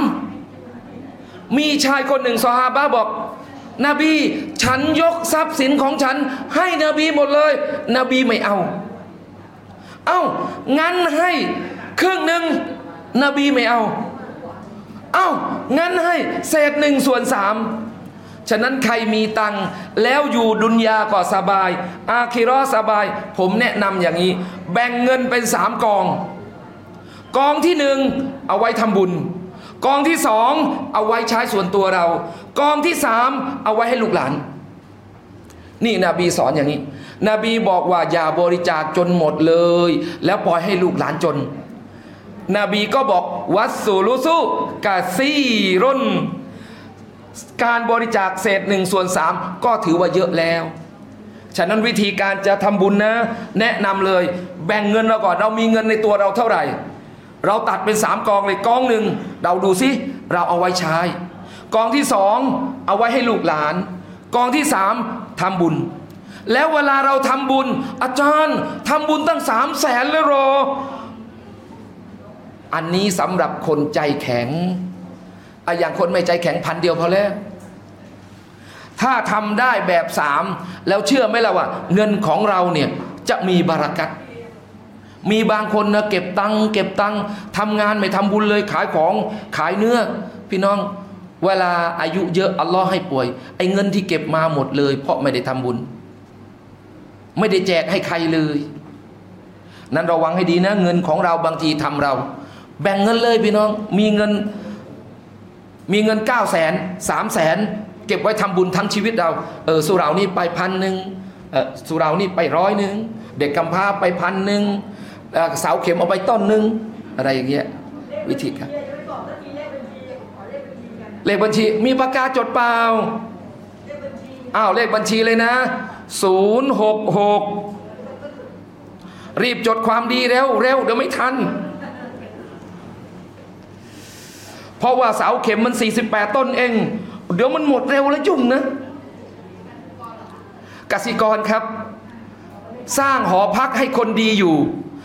3มีชายคนหนึ่งซอฮาบะห์บอกนบีฉันยกทรัพย์สินของฉันให้นบีหมดเลยนบีไม่เอางั้นให้ครึ่งหนึ่งนบีไม่เอางั้นให้เศษ1/3ฉะนั้นใครมีตังค์แล้วอยู่ดุนยาก็สบายอาคิเราะห์สบายผมแนะนำอย่างนี้แบ่งเงินเป็น3 กองที่1เอาไว้ทำบุญกองที่2เอาไว้ใช้ส่วนตัวเรากองที่3เอาไว้ให้ลูกหลานนี่นบีสอนอย่างนี้นบีบอกว่าอย่าบริจาคจนหมดเลยแล้วปล่อยให้ลูกหลานจนนบีก็บอกวัสซูลุซุกะซีรุนการบริจาคเศษ1/3ก็ถือว่าเยอะแล้วฉะนั้นวิธีการจะทำบุญนะแนะนำเลยแบ่งเงินเราก่อนเรามีเงินในตัวเราเท่าไหร่เราตัดเป็น3กองเลยกองหนึ่งเราดูซิเราเอาไว้ใช้กองที่2เอาไว้ให้ลูกหลานกองที่3ทำบุญแล้วเวลาเราทำบุญอาจารย์ทำบุญตั้ง300,000เลยหรออันนี้สำหรับคนใจแข็งอย่างคนไม่ใจแข็ง1,000 เดียวพอแล้วถ้าทำได้แบบ3แล้วเชื่อไหมล่ะว่าเงินของเราเนี่ยจะมีบารักัตมีบางคนนะเก็บตังค์ทำงานไม่ทำบุญเลยขายของขายเนื้อพี่น้องเวลาอายุเยอะอัลลอฮ์ให้ป่วยไอ้เงินที่เก็บมาหมดเลยเพราะไม่ได้ทำบุญไม่ได้แจกให้ใครเลยนั้นระวังให้ดีนะเงินของเราบางทีทำเราแบ่งเงินเลยพี่น้องมีเงิน900,000 300,000เก็บไว้ทำบุญทั้งชีวิตเราสุเหร่านี่ไป1,000สุเหร่านี่ไป100เด็กกำพร้าไป1,000เสาเข็มเอาไปต้นนึงอะไรอย่างเงี้ยวิธีครับเลขบัญชีมีปากกาจดเปล่าเลขบัญชีเลยนะ066รีบจดความดีเร็วเดี๋ยวไม่ทันเพราะว่าเสาเข็มมัน48ต้นเองเดี๋ยวมันหมดเร็วแล้วยุ่งนะกสิกรครับสร้างหอพักให้คนดีอยู่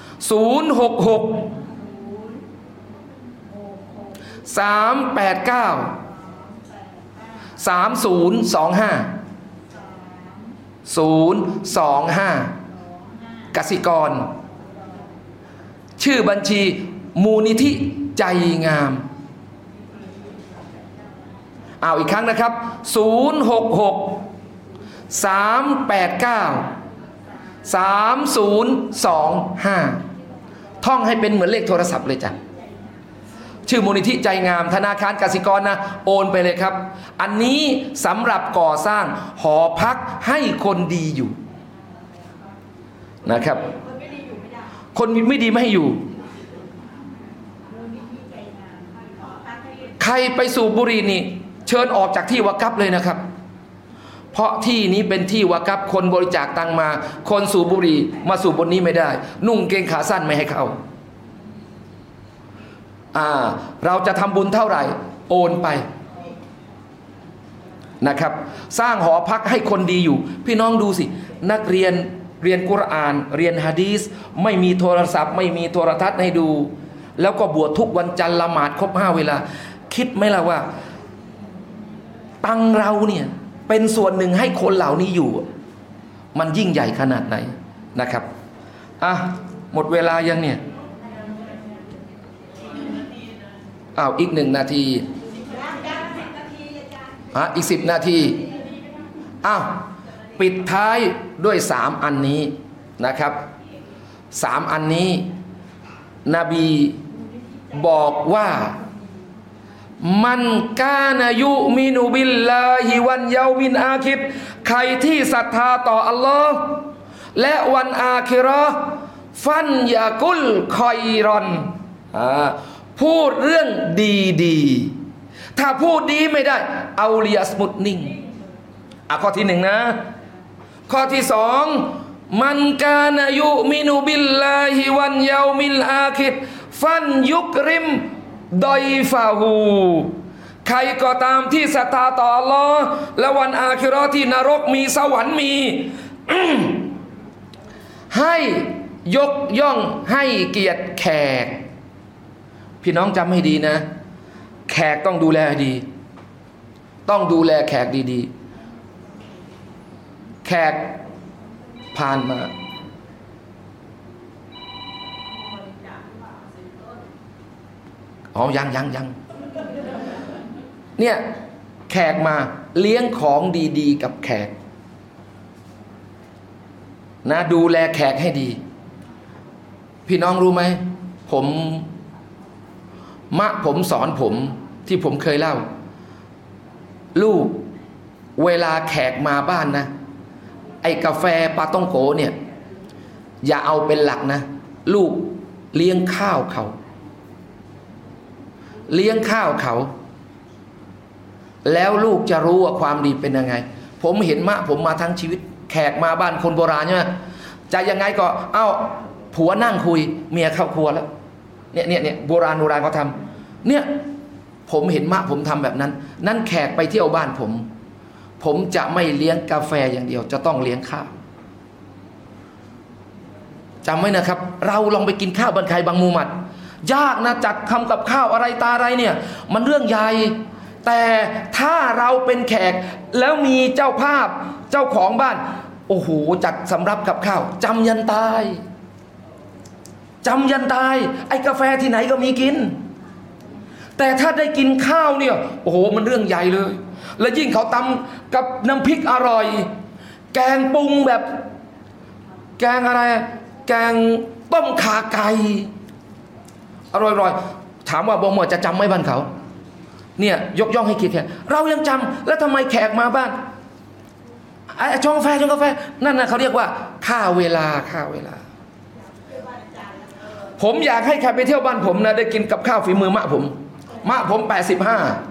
026-389-3025 กสิกรชื่อบัญชีมูลนิธิใจงามอีกครั้งนะครับ066-389-3025ท่องให้เป็นเหมือนเลขโทรศัพท์เลยจ้ะชื่อมูลนิธิใจงามธนาคารกสิกรนะโอนไปเลยครับอันนี้สำหรับก่อสร้างหอพักให้คนดีอยู่นะครับคนไม่ดีไม่ให้อยู่ใครไปสูบบุหรี่นี่เชิญออกจากที่วะกัฟเลยนะครับเพราะที่นี้เป็นที่วะกัฟคนบริจาคตังมาคนสูบบุหรี่มาสูบบนนี้ไม่ได้นุ่งเกงขาสั้นไม่ให้เข้าเราจะทำบุญเท่าไหร่โอนไปนะครับสร้างหอพักให้คนดีอยู่พี่น้องดูสินักเรียนกุรอานเรียนหะดีษไม่มีโทรศัพท์ไม่มีโทรทัศน์ให้ดูแล้วก็บวชทุกวันจันทร์ละหมาดครบ5เวลาคิดไหมล่ะว่าตังเราเนี่ยเป็นส่วนหนึ่งให้คนเหล่านี้อยู่มันยิ่งใหญ่ขนาดไหนนะครับหมดเวลายังเนี่ยอีก1 นาทีอีก10 นาทีปิดท้ายด้วย3อันนี้นะครับ3อันนี้นบีบอกว่ามันกานายุมินุบิลลาฮิวันเยามินอาคิรใครที่ศรัทธาต่ออัลลอฮ์และวันอาคิเราะห์ฟันยากุลคอยรอนพูดเรื่องดีๆถ้าพูดดีไม่ได้เอาเลียสมุดนิ่งข้อที่1นะข้อที่2มันกานายุมินุบิลลาฮิวันเยามินอาคิรฟันยุกริมดอยฟาหูใครก็ตามที่ศรัทธาต่ออัลลอฮ์และวันอาคิเราะห์ที่นรกมีสวรรค์มี ให้ยกย่องให้เกียรติแขกพี่น้องจำให้ดีนะแขกต้องดูแลดีต้องดูแลแขกดีๆแขกผ่านมายังเนี่ยแขกมาเลี้ยงของดีๆกับแขกนะดูแลแขกให้ดีพี่น้องรู้ไหมผมสอนผมที่ผมเคยเล่าลูกเวลาแขกมาบ้านนะไอ้กาแฟปาต้องโกเนี่ยอย่าเอาเป็นหลักนะลูกเลี้ยงข้าวเขาแล้วลูกจะรู้ว่าความดีเป็นยังไงผมเห็นมะผมมาทั้งชีวิตแขกมาบ้านคนโบราณใช่ไหมจะยังไงก็ผัวนั่งคุยเมียเข้าครัวแล้วเนี่ยโบราณเขาทำเนี่ยผมเห็นมะผมทำแบบนั้นนั่นแขกไปเที่ยวบ้านผมจะไม่เลี้ยงกาแฟอย่างเดียวจะต้องเลี้ยงข้าวจำไว้นะครับเราลองไปกินข้าวบ้านใครบางมุมัดยากนะจัดทำกับข้าวอะไรตาอะไรเนี่ยมันเรื่องใหญ่แต่ถ้าเราเป็นแขกแล้วมีเจ้าภาพเจ้าของบ้านโอ้โหจัดสำรับกับข้าวจำยันตายไอ้กาแฟที่ไหนก็มีกินแต่ถ้าได้กินข้าวเนี่ยโอ้โหมันเรื่องใหญ่เลยและยิ่งเขาตำกับน้ำพริกอร่อยแกงปรุงแบบแกงอะไรแกงต้มข่าไก่อร่อยๆถามว่าบ่หมดจะจำไหมบ้านเขาเนี่ยยกย่องให้เกียรติแขกเรายังจำแล้วทำไมแขกมาบ้านชงกาแฟนั่นนะเขาเรียกว่าค่าเวลาผมอยากให้ใครไปเที่ยวบ้านผมนะได้กินกับข้าวฝีมือมะผม85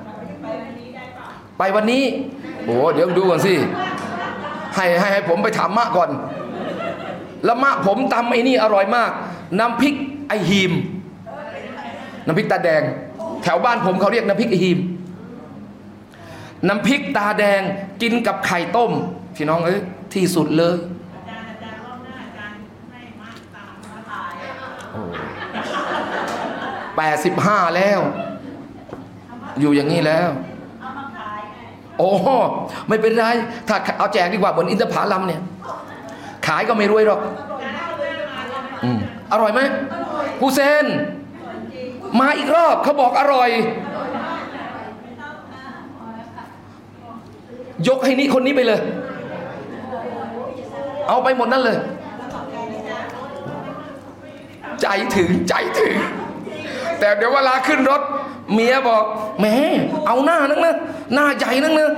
ไปวันนี้โอ้เดี๋ยวดูก่อนสิให้ผมไปถามมะก่อนแล้วมะผมตำไอ้นี่อร่อยมากน้ำพริกไอฮีมน้ำพริกตาแดงแถวบ้านผมเขาเรียกน้ำพริกไอฮีมน้ำพริกตาแดงกินกับไข่ต้มพี่น้องที่สุดเลย85แล้วอยู่อย่างนี้แล้วโอ้ไม่เป็นไรถ้าเอาแจกดีกว่าบนอินทผลัมเนี่ยขายก็ไม่รวยหรอกอร่อยไหมฮูเซนมาอีกรอบเขาบอกอร่อยยกให้นี้คนนี้ไปเลยเอาไปหมดนั่นเลยใจถึงแต่เดี๋ยวเวลาขึ้นรถเมียบอกแหมเอาหน้านักนะหน้าใหญ่นักนะ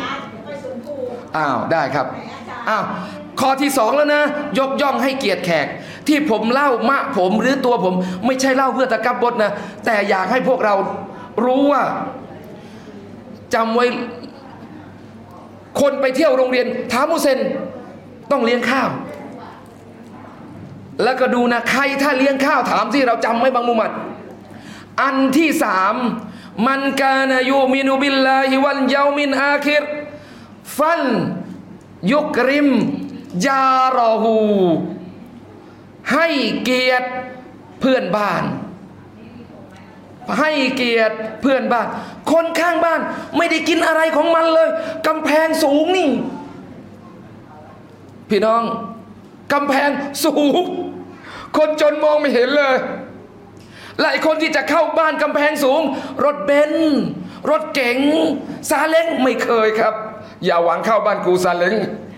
ได้ครับข้อที่2แล้วนะยกย่องให้เกียรติแขกที่ผมเล่ามะผมหรือตัวผมไม่ใช่เล่าเพื่อตะกับบดนะแต่อยากให้พวกเรารู้ว่าจำไว้คนไปเที่ยวโรงเรียนถามมุเซนต้องเลี้ยงข้าวแล้วก็ดูนะใครถ้าเลี้ยงข้าวถามที่เราจำไว้บางมุมัดอันที่3มันกานะยูมินุบิลลาฮิวัลยามินอาคิรฟันยุกริมยารอฮูให้เกียรติเพื่อนบ้านให้เกียรติเพื่อนบ้านคนข้างบ้านไม่ได้กินอะไรของมันเลยกำแพงสูงนี่พี่น้องกำแพงสูงคนจนมองไม่เห็นเลยหลายคนที่จะเข้าบ้านกำแพงสูงรถเบนซ์รถเก๋งซาเล้งไม่เคยครับอย่าหวังเข้าบ้านกูซาเล้ง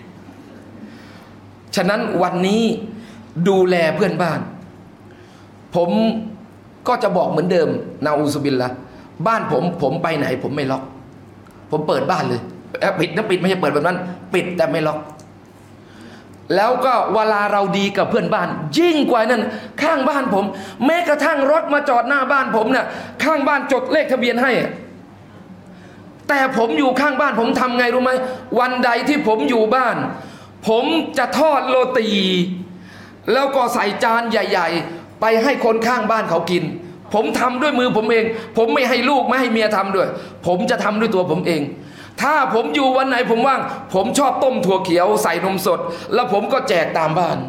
ฉะนั้นวันนี้ดูแลเพื่อนบ้านผมก็จะบอกเหมือนเดิมนาอูซุบิลละบ้านผมไปไหนผมไม่ล็อกผมเปิดบ้านเลยปิดนะปิดไม่ใช่เปิดแบบนั้นปิดแต่ไม่ล็อกแล้วก็เวลาเราดีกับเพื่อนบ้านยิ่งกว่านั้นข้างบ้านผมแม้กระทั่งรถมาจอดหน้าบ้านผมเนี่ยข้างบ้านจดเลขทะเบียนให้แต่ผมอยู่ข้างบ้านผมทำไงรู้ไหมวันใดที่ผมอยู่บ้านผมจะทอดโรตีแล้วก็ใส่จานใหญ่ๆไปให้คนข้างบ้านเขากินผมทำด้วยมือผมเองผมไม่ให้ลูกไม่ให้เมียทำด้วยผมจะทำด้วยตัวผมเองถ้าผมอยู่วันไหนผมว่างผมชอบต้มถั่วเขียวใส่นมสดแล้วผมก็แจกตามบ้าน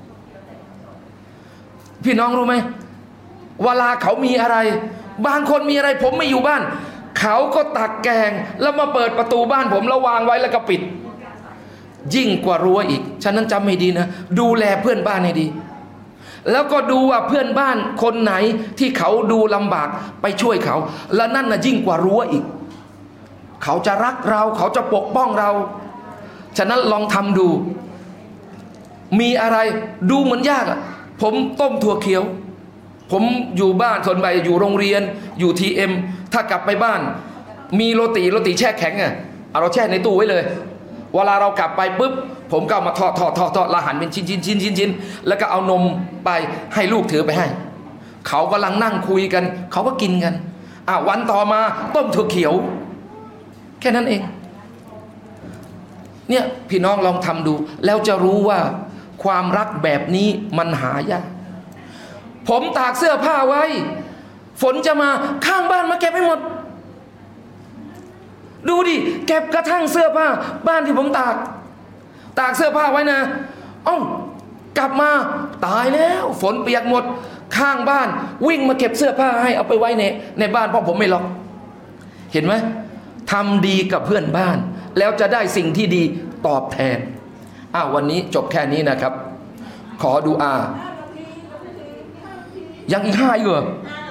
พี่น้องรู้ไหมเวลาเขามีอะไรบางคนมีอะไรผมไม่อยู่บ้านเขาก็ตักแกงแล้วมาเปิดประตูบ้านผมแล้ววางไว้แล้วก็ปิดยิ่งกว่ารั้วอีกฉะนั้นจำให้ดีนะดูแลเพื่อนบ้านให้ดีแล้วก็ดูว่าเพื่อนบ้านคนไหนที่เขาดูลำบากไปช่วยเขาและนั่นน่ะยิ่งกว่ารั้วอีกเขาจะรักเราเขาจะปกป้องเราฉะนั้นลองทำดูมีอะไรดูเหมือนยากผมต้มถั่วเขียวผมอยู่บ้านส่วนใหญ่อยู่โรงเรียนอยู่ทีเอ็มถ้ากลับไปบ้านมีโรตีแช่แข็งเอาเราแช่ในตู้ไว้เลยเวลาเรากลับไปปุ๊บผมก็เอามาทอดแล้วหั่นเป็นชิ้นแล้วก็เอานมไปให้ลูกถือไปให้เขากำลังนั่งคุยกันเขาก็กินกันวันต่อมาต้มถั่วเขียวแค่นั้นเองเนี่ยพี่น้องลองทำดูแล้วจะรู้ว่าความรักแบบนี้มันหายากผมตากเสื้อผ้าไว้ฝนจะมาข้างบ้านมาเก็บให้หมดดูดิเก็บกระทั่งเสื้อผ้าบ้านที่ผมตากเสื้อผ้าไว้นะกลับมาตายแล้วฝนเปียกหมดข้างบ้านวิ่งมาเก็บเสื้อผ้าให้เอาไปไว้ในบ้านเพราะผมไม่ล็อกเห็นไหมทำดีกับเพื่อนบ้านแล้วจะได้สิ่งที่ดีตอบแทนวันนี้จบแค่นี้นะครับขอดุอายังอีก5 อีกเหรอ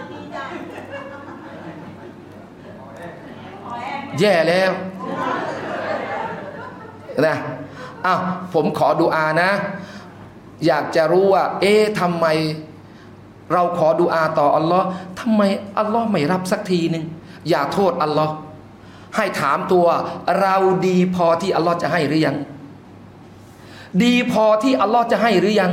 แย่แล้วนะผมขอดุอานะอยากจะรู้ว่าทำไมเราขอดุอาต่ออัลลอฮ์ทำไมอัลลอฮ์ไม่รับสักทีหนึ่งอย่าโทษอัลลอฮ์ให้ถามตัวเราดีพอที่อัลลอฮ์จะให้หรือยังดีพอที่อัลลอฮ์จะให้หรือยัง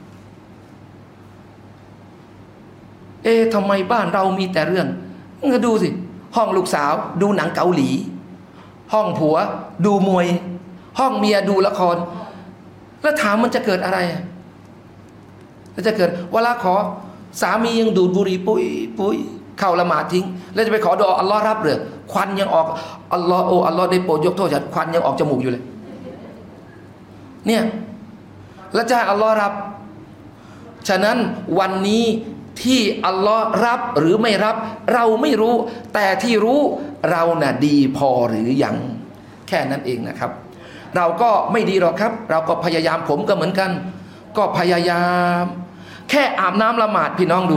ทำไมบ้านเรามีแต่เรื่องงั้นดูสิห้องลูกสาวดูหนังเกาหลีห้องผัวดูมวยห้องเมียดูละครแล้วถามมันจะเกิดอะไรแล้วจะเกิดเวลาขอสามียังดูดบุหรี่ปุ้ยเข้าละหมาดทิ้งแล้วจะไปขอดุอาอัลลอฮ์รับหรือควันยังออกอัลลอฮ์อัลลอฮ์ได้โปรดยกโทษฉันควันยังออกจมูกอยู่เลยเนี่ยแล้วจะให้อัลลอฮ์รับฉะนั้นวันนี้ที่อัลลอฮ์รับหรือไม่รับเราไม่รู้แต่ที่รู้เราน่ะดีพอหรือยังแค่นั้นเองนะครับเราก็ไม่ดีหรอกครับเราก็พยายามผมก็เหมือนกันก็พยายามแค่อาบน้ำละหมาดพี่น้อง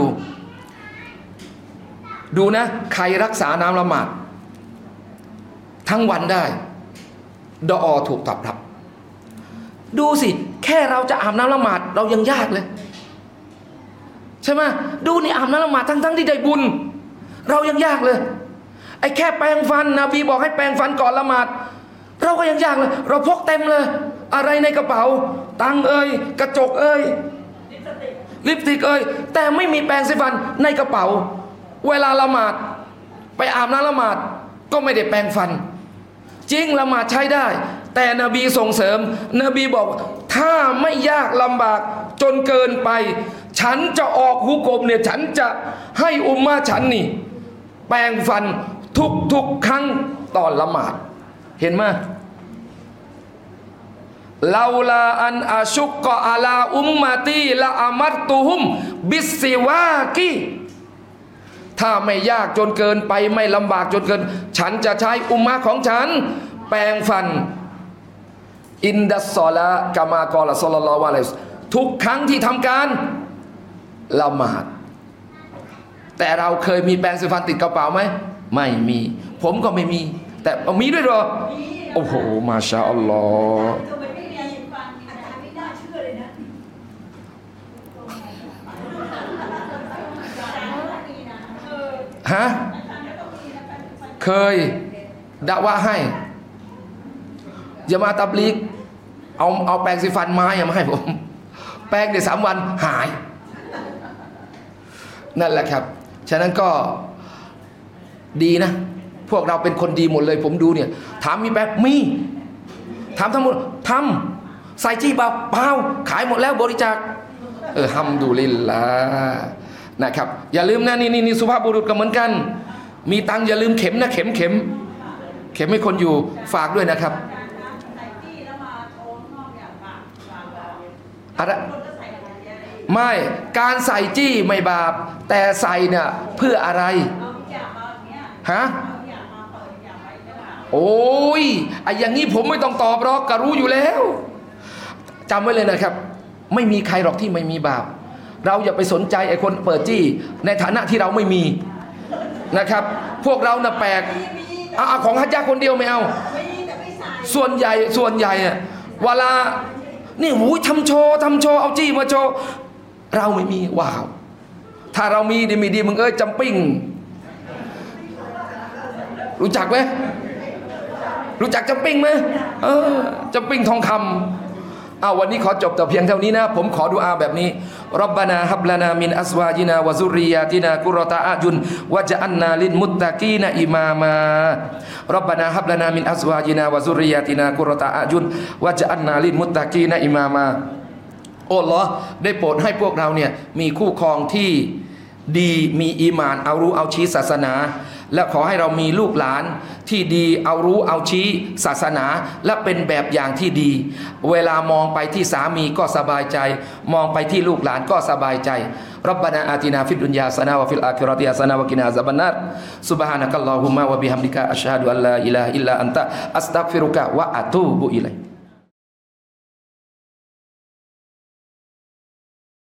ดูนะใครรักษาน้ำละหมาดทั้งวันได้ดุอาถูกตอบรับดูสิแค่เราจะอาบน้ำละหมาดเรายังยากเลยใช่ไหมดูนี่อาบน้ำละหมาดทั้งที่ได้บุญเรายังยากเลยไอ้แค่แปรงฟันนบีบอกให้แปรงฟันก่อนละหมาดเราก็ยังยากเลยเราพกเต็มเลยอะไรในกระเป๋าตังกระจกลิปสติกแต่ไม่มีแปรงสีฟันในกระเป๋าเวลาละหมาดไปอาบน้ำละหมาดก็ไม่ได้แปรงฟันจริงละหมาดใช้ได้แต่นบีส่งเสริมนบีบอกถ้าไม่ยากลำบากจนเกินไปฉันจะออกฮุกมเนี่ยฉันจะให้อุมมะฉันนี่แปรงฟันทุกครั้งตอนละหมาดเห็นไหมลาลาอันอาชุกกะอาลาอุมมะตีละอามัตตุฮุมบิสซิวากีถ้าไม่ยากจนเกินไปไม่ลำบากจนเกินฉันจะใช้อุมมะของฉันแปรงฟันอินดัสซอลากามากอละศ็อลลัลลอฮุอะลัยฮิวะซัลลัมทุกครั้งที่ทำการละหมาดแต่เราเคยมีแปรงสีฟันติดกระเป๋าไหมไม่มีผมก็ไม่มีแต่มีด้วยหรอโอ้โหมาชาอัลลอฮ์ฮะเคยดะวะให้อย่ามาตับลีกเอาแปรงสีฟันไม้มาให้ผมแปรงได้3 วันหายนั่นแหละครับฉะนั้นก็ดีนะพวกเราเป็นคนดีหมดเลยผมดูเนี่ยถามมีแปรงมีถามทั้งหมดทำใส่จี้เปล่าขายหมดแล้วบริจาคฮัมดุลิลลาห์นะครับอย่าลืมนะนี่สุภาพบุรุษก็เหมือนกันมีตังอย่าลืมเข็มนะเข็มให้คนอยู่ฝากด้วยนะครับอะไรไม่การใส่จี้ไม่บาปแต่ใส่เนี่ยเพื่ออะไรฮะโอ้ยไอ้อย่างนี้ผมไม่ต้องตอบหรอกก็รู้อยู่แล้วจำไว้เลยนะครับไม่มีใครหรอกที่ไม่มีบาปเราอย่าไปสนใจไอ้คนเปิดจี้ในฐานะที่เราไม่มีนะครับพวกเราน่ะแปลกเอาของฮัจญะคนเดียวไม่เอาส่วนใหญ่อะเวลานี่หูยทำโชว์เอาจี้มาโชว์เราไม่มีว้าวถ้าเรามีดีไม่ดีมึงจำปิ้งรู้จักไหมรู้จักจำปิ้งไหมจำปิ้งทองคำวันนี้ขอจบแต่เพียงเท่านี้นะผมขอดุอาแบบนี้ร็อบบานาฮับลานามินอัซวาจินาวะซุรริยาตินากุรอตะอาจุนวะญะอัลนาลิลมุตตะกีนอิมามาร็อบบานาฮับลานามินอัซวาจินาวะซุรริยาตินากุรอตะอาจุนวะญะอัลนาลิลมุตตะกีนอิมามาโอ้อัลเลาะห์ได้โปรดให้พวกเราเนี่ยมีคู่ครองที่ดีมีอีหม่านเอารู้เอาชี้ศาสนาและขอให้เรามีลูกหลานที่ดีเอารู้เอาชี้ศาสนาและเป็นแบบอย่างที่ดีเวลามองไปที่สามีก็สบายใจมองไปที่ลูกหลานก็สบายใจร็อบบานาอาตินาฟิดดุนยาฮะซะนะฮ์วะฟิลอาคิเราะติฮะซะนะฮ์วะกินาอาซาบันนารซุบฮานะกัลลอฮุมมะวะบิฮัมดิกะอัชฮะดุอัลลาอิลาฮะอิลลาอันตะอัสตัฆฟิรุกะวะอะตูบุอิลัย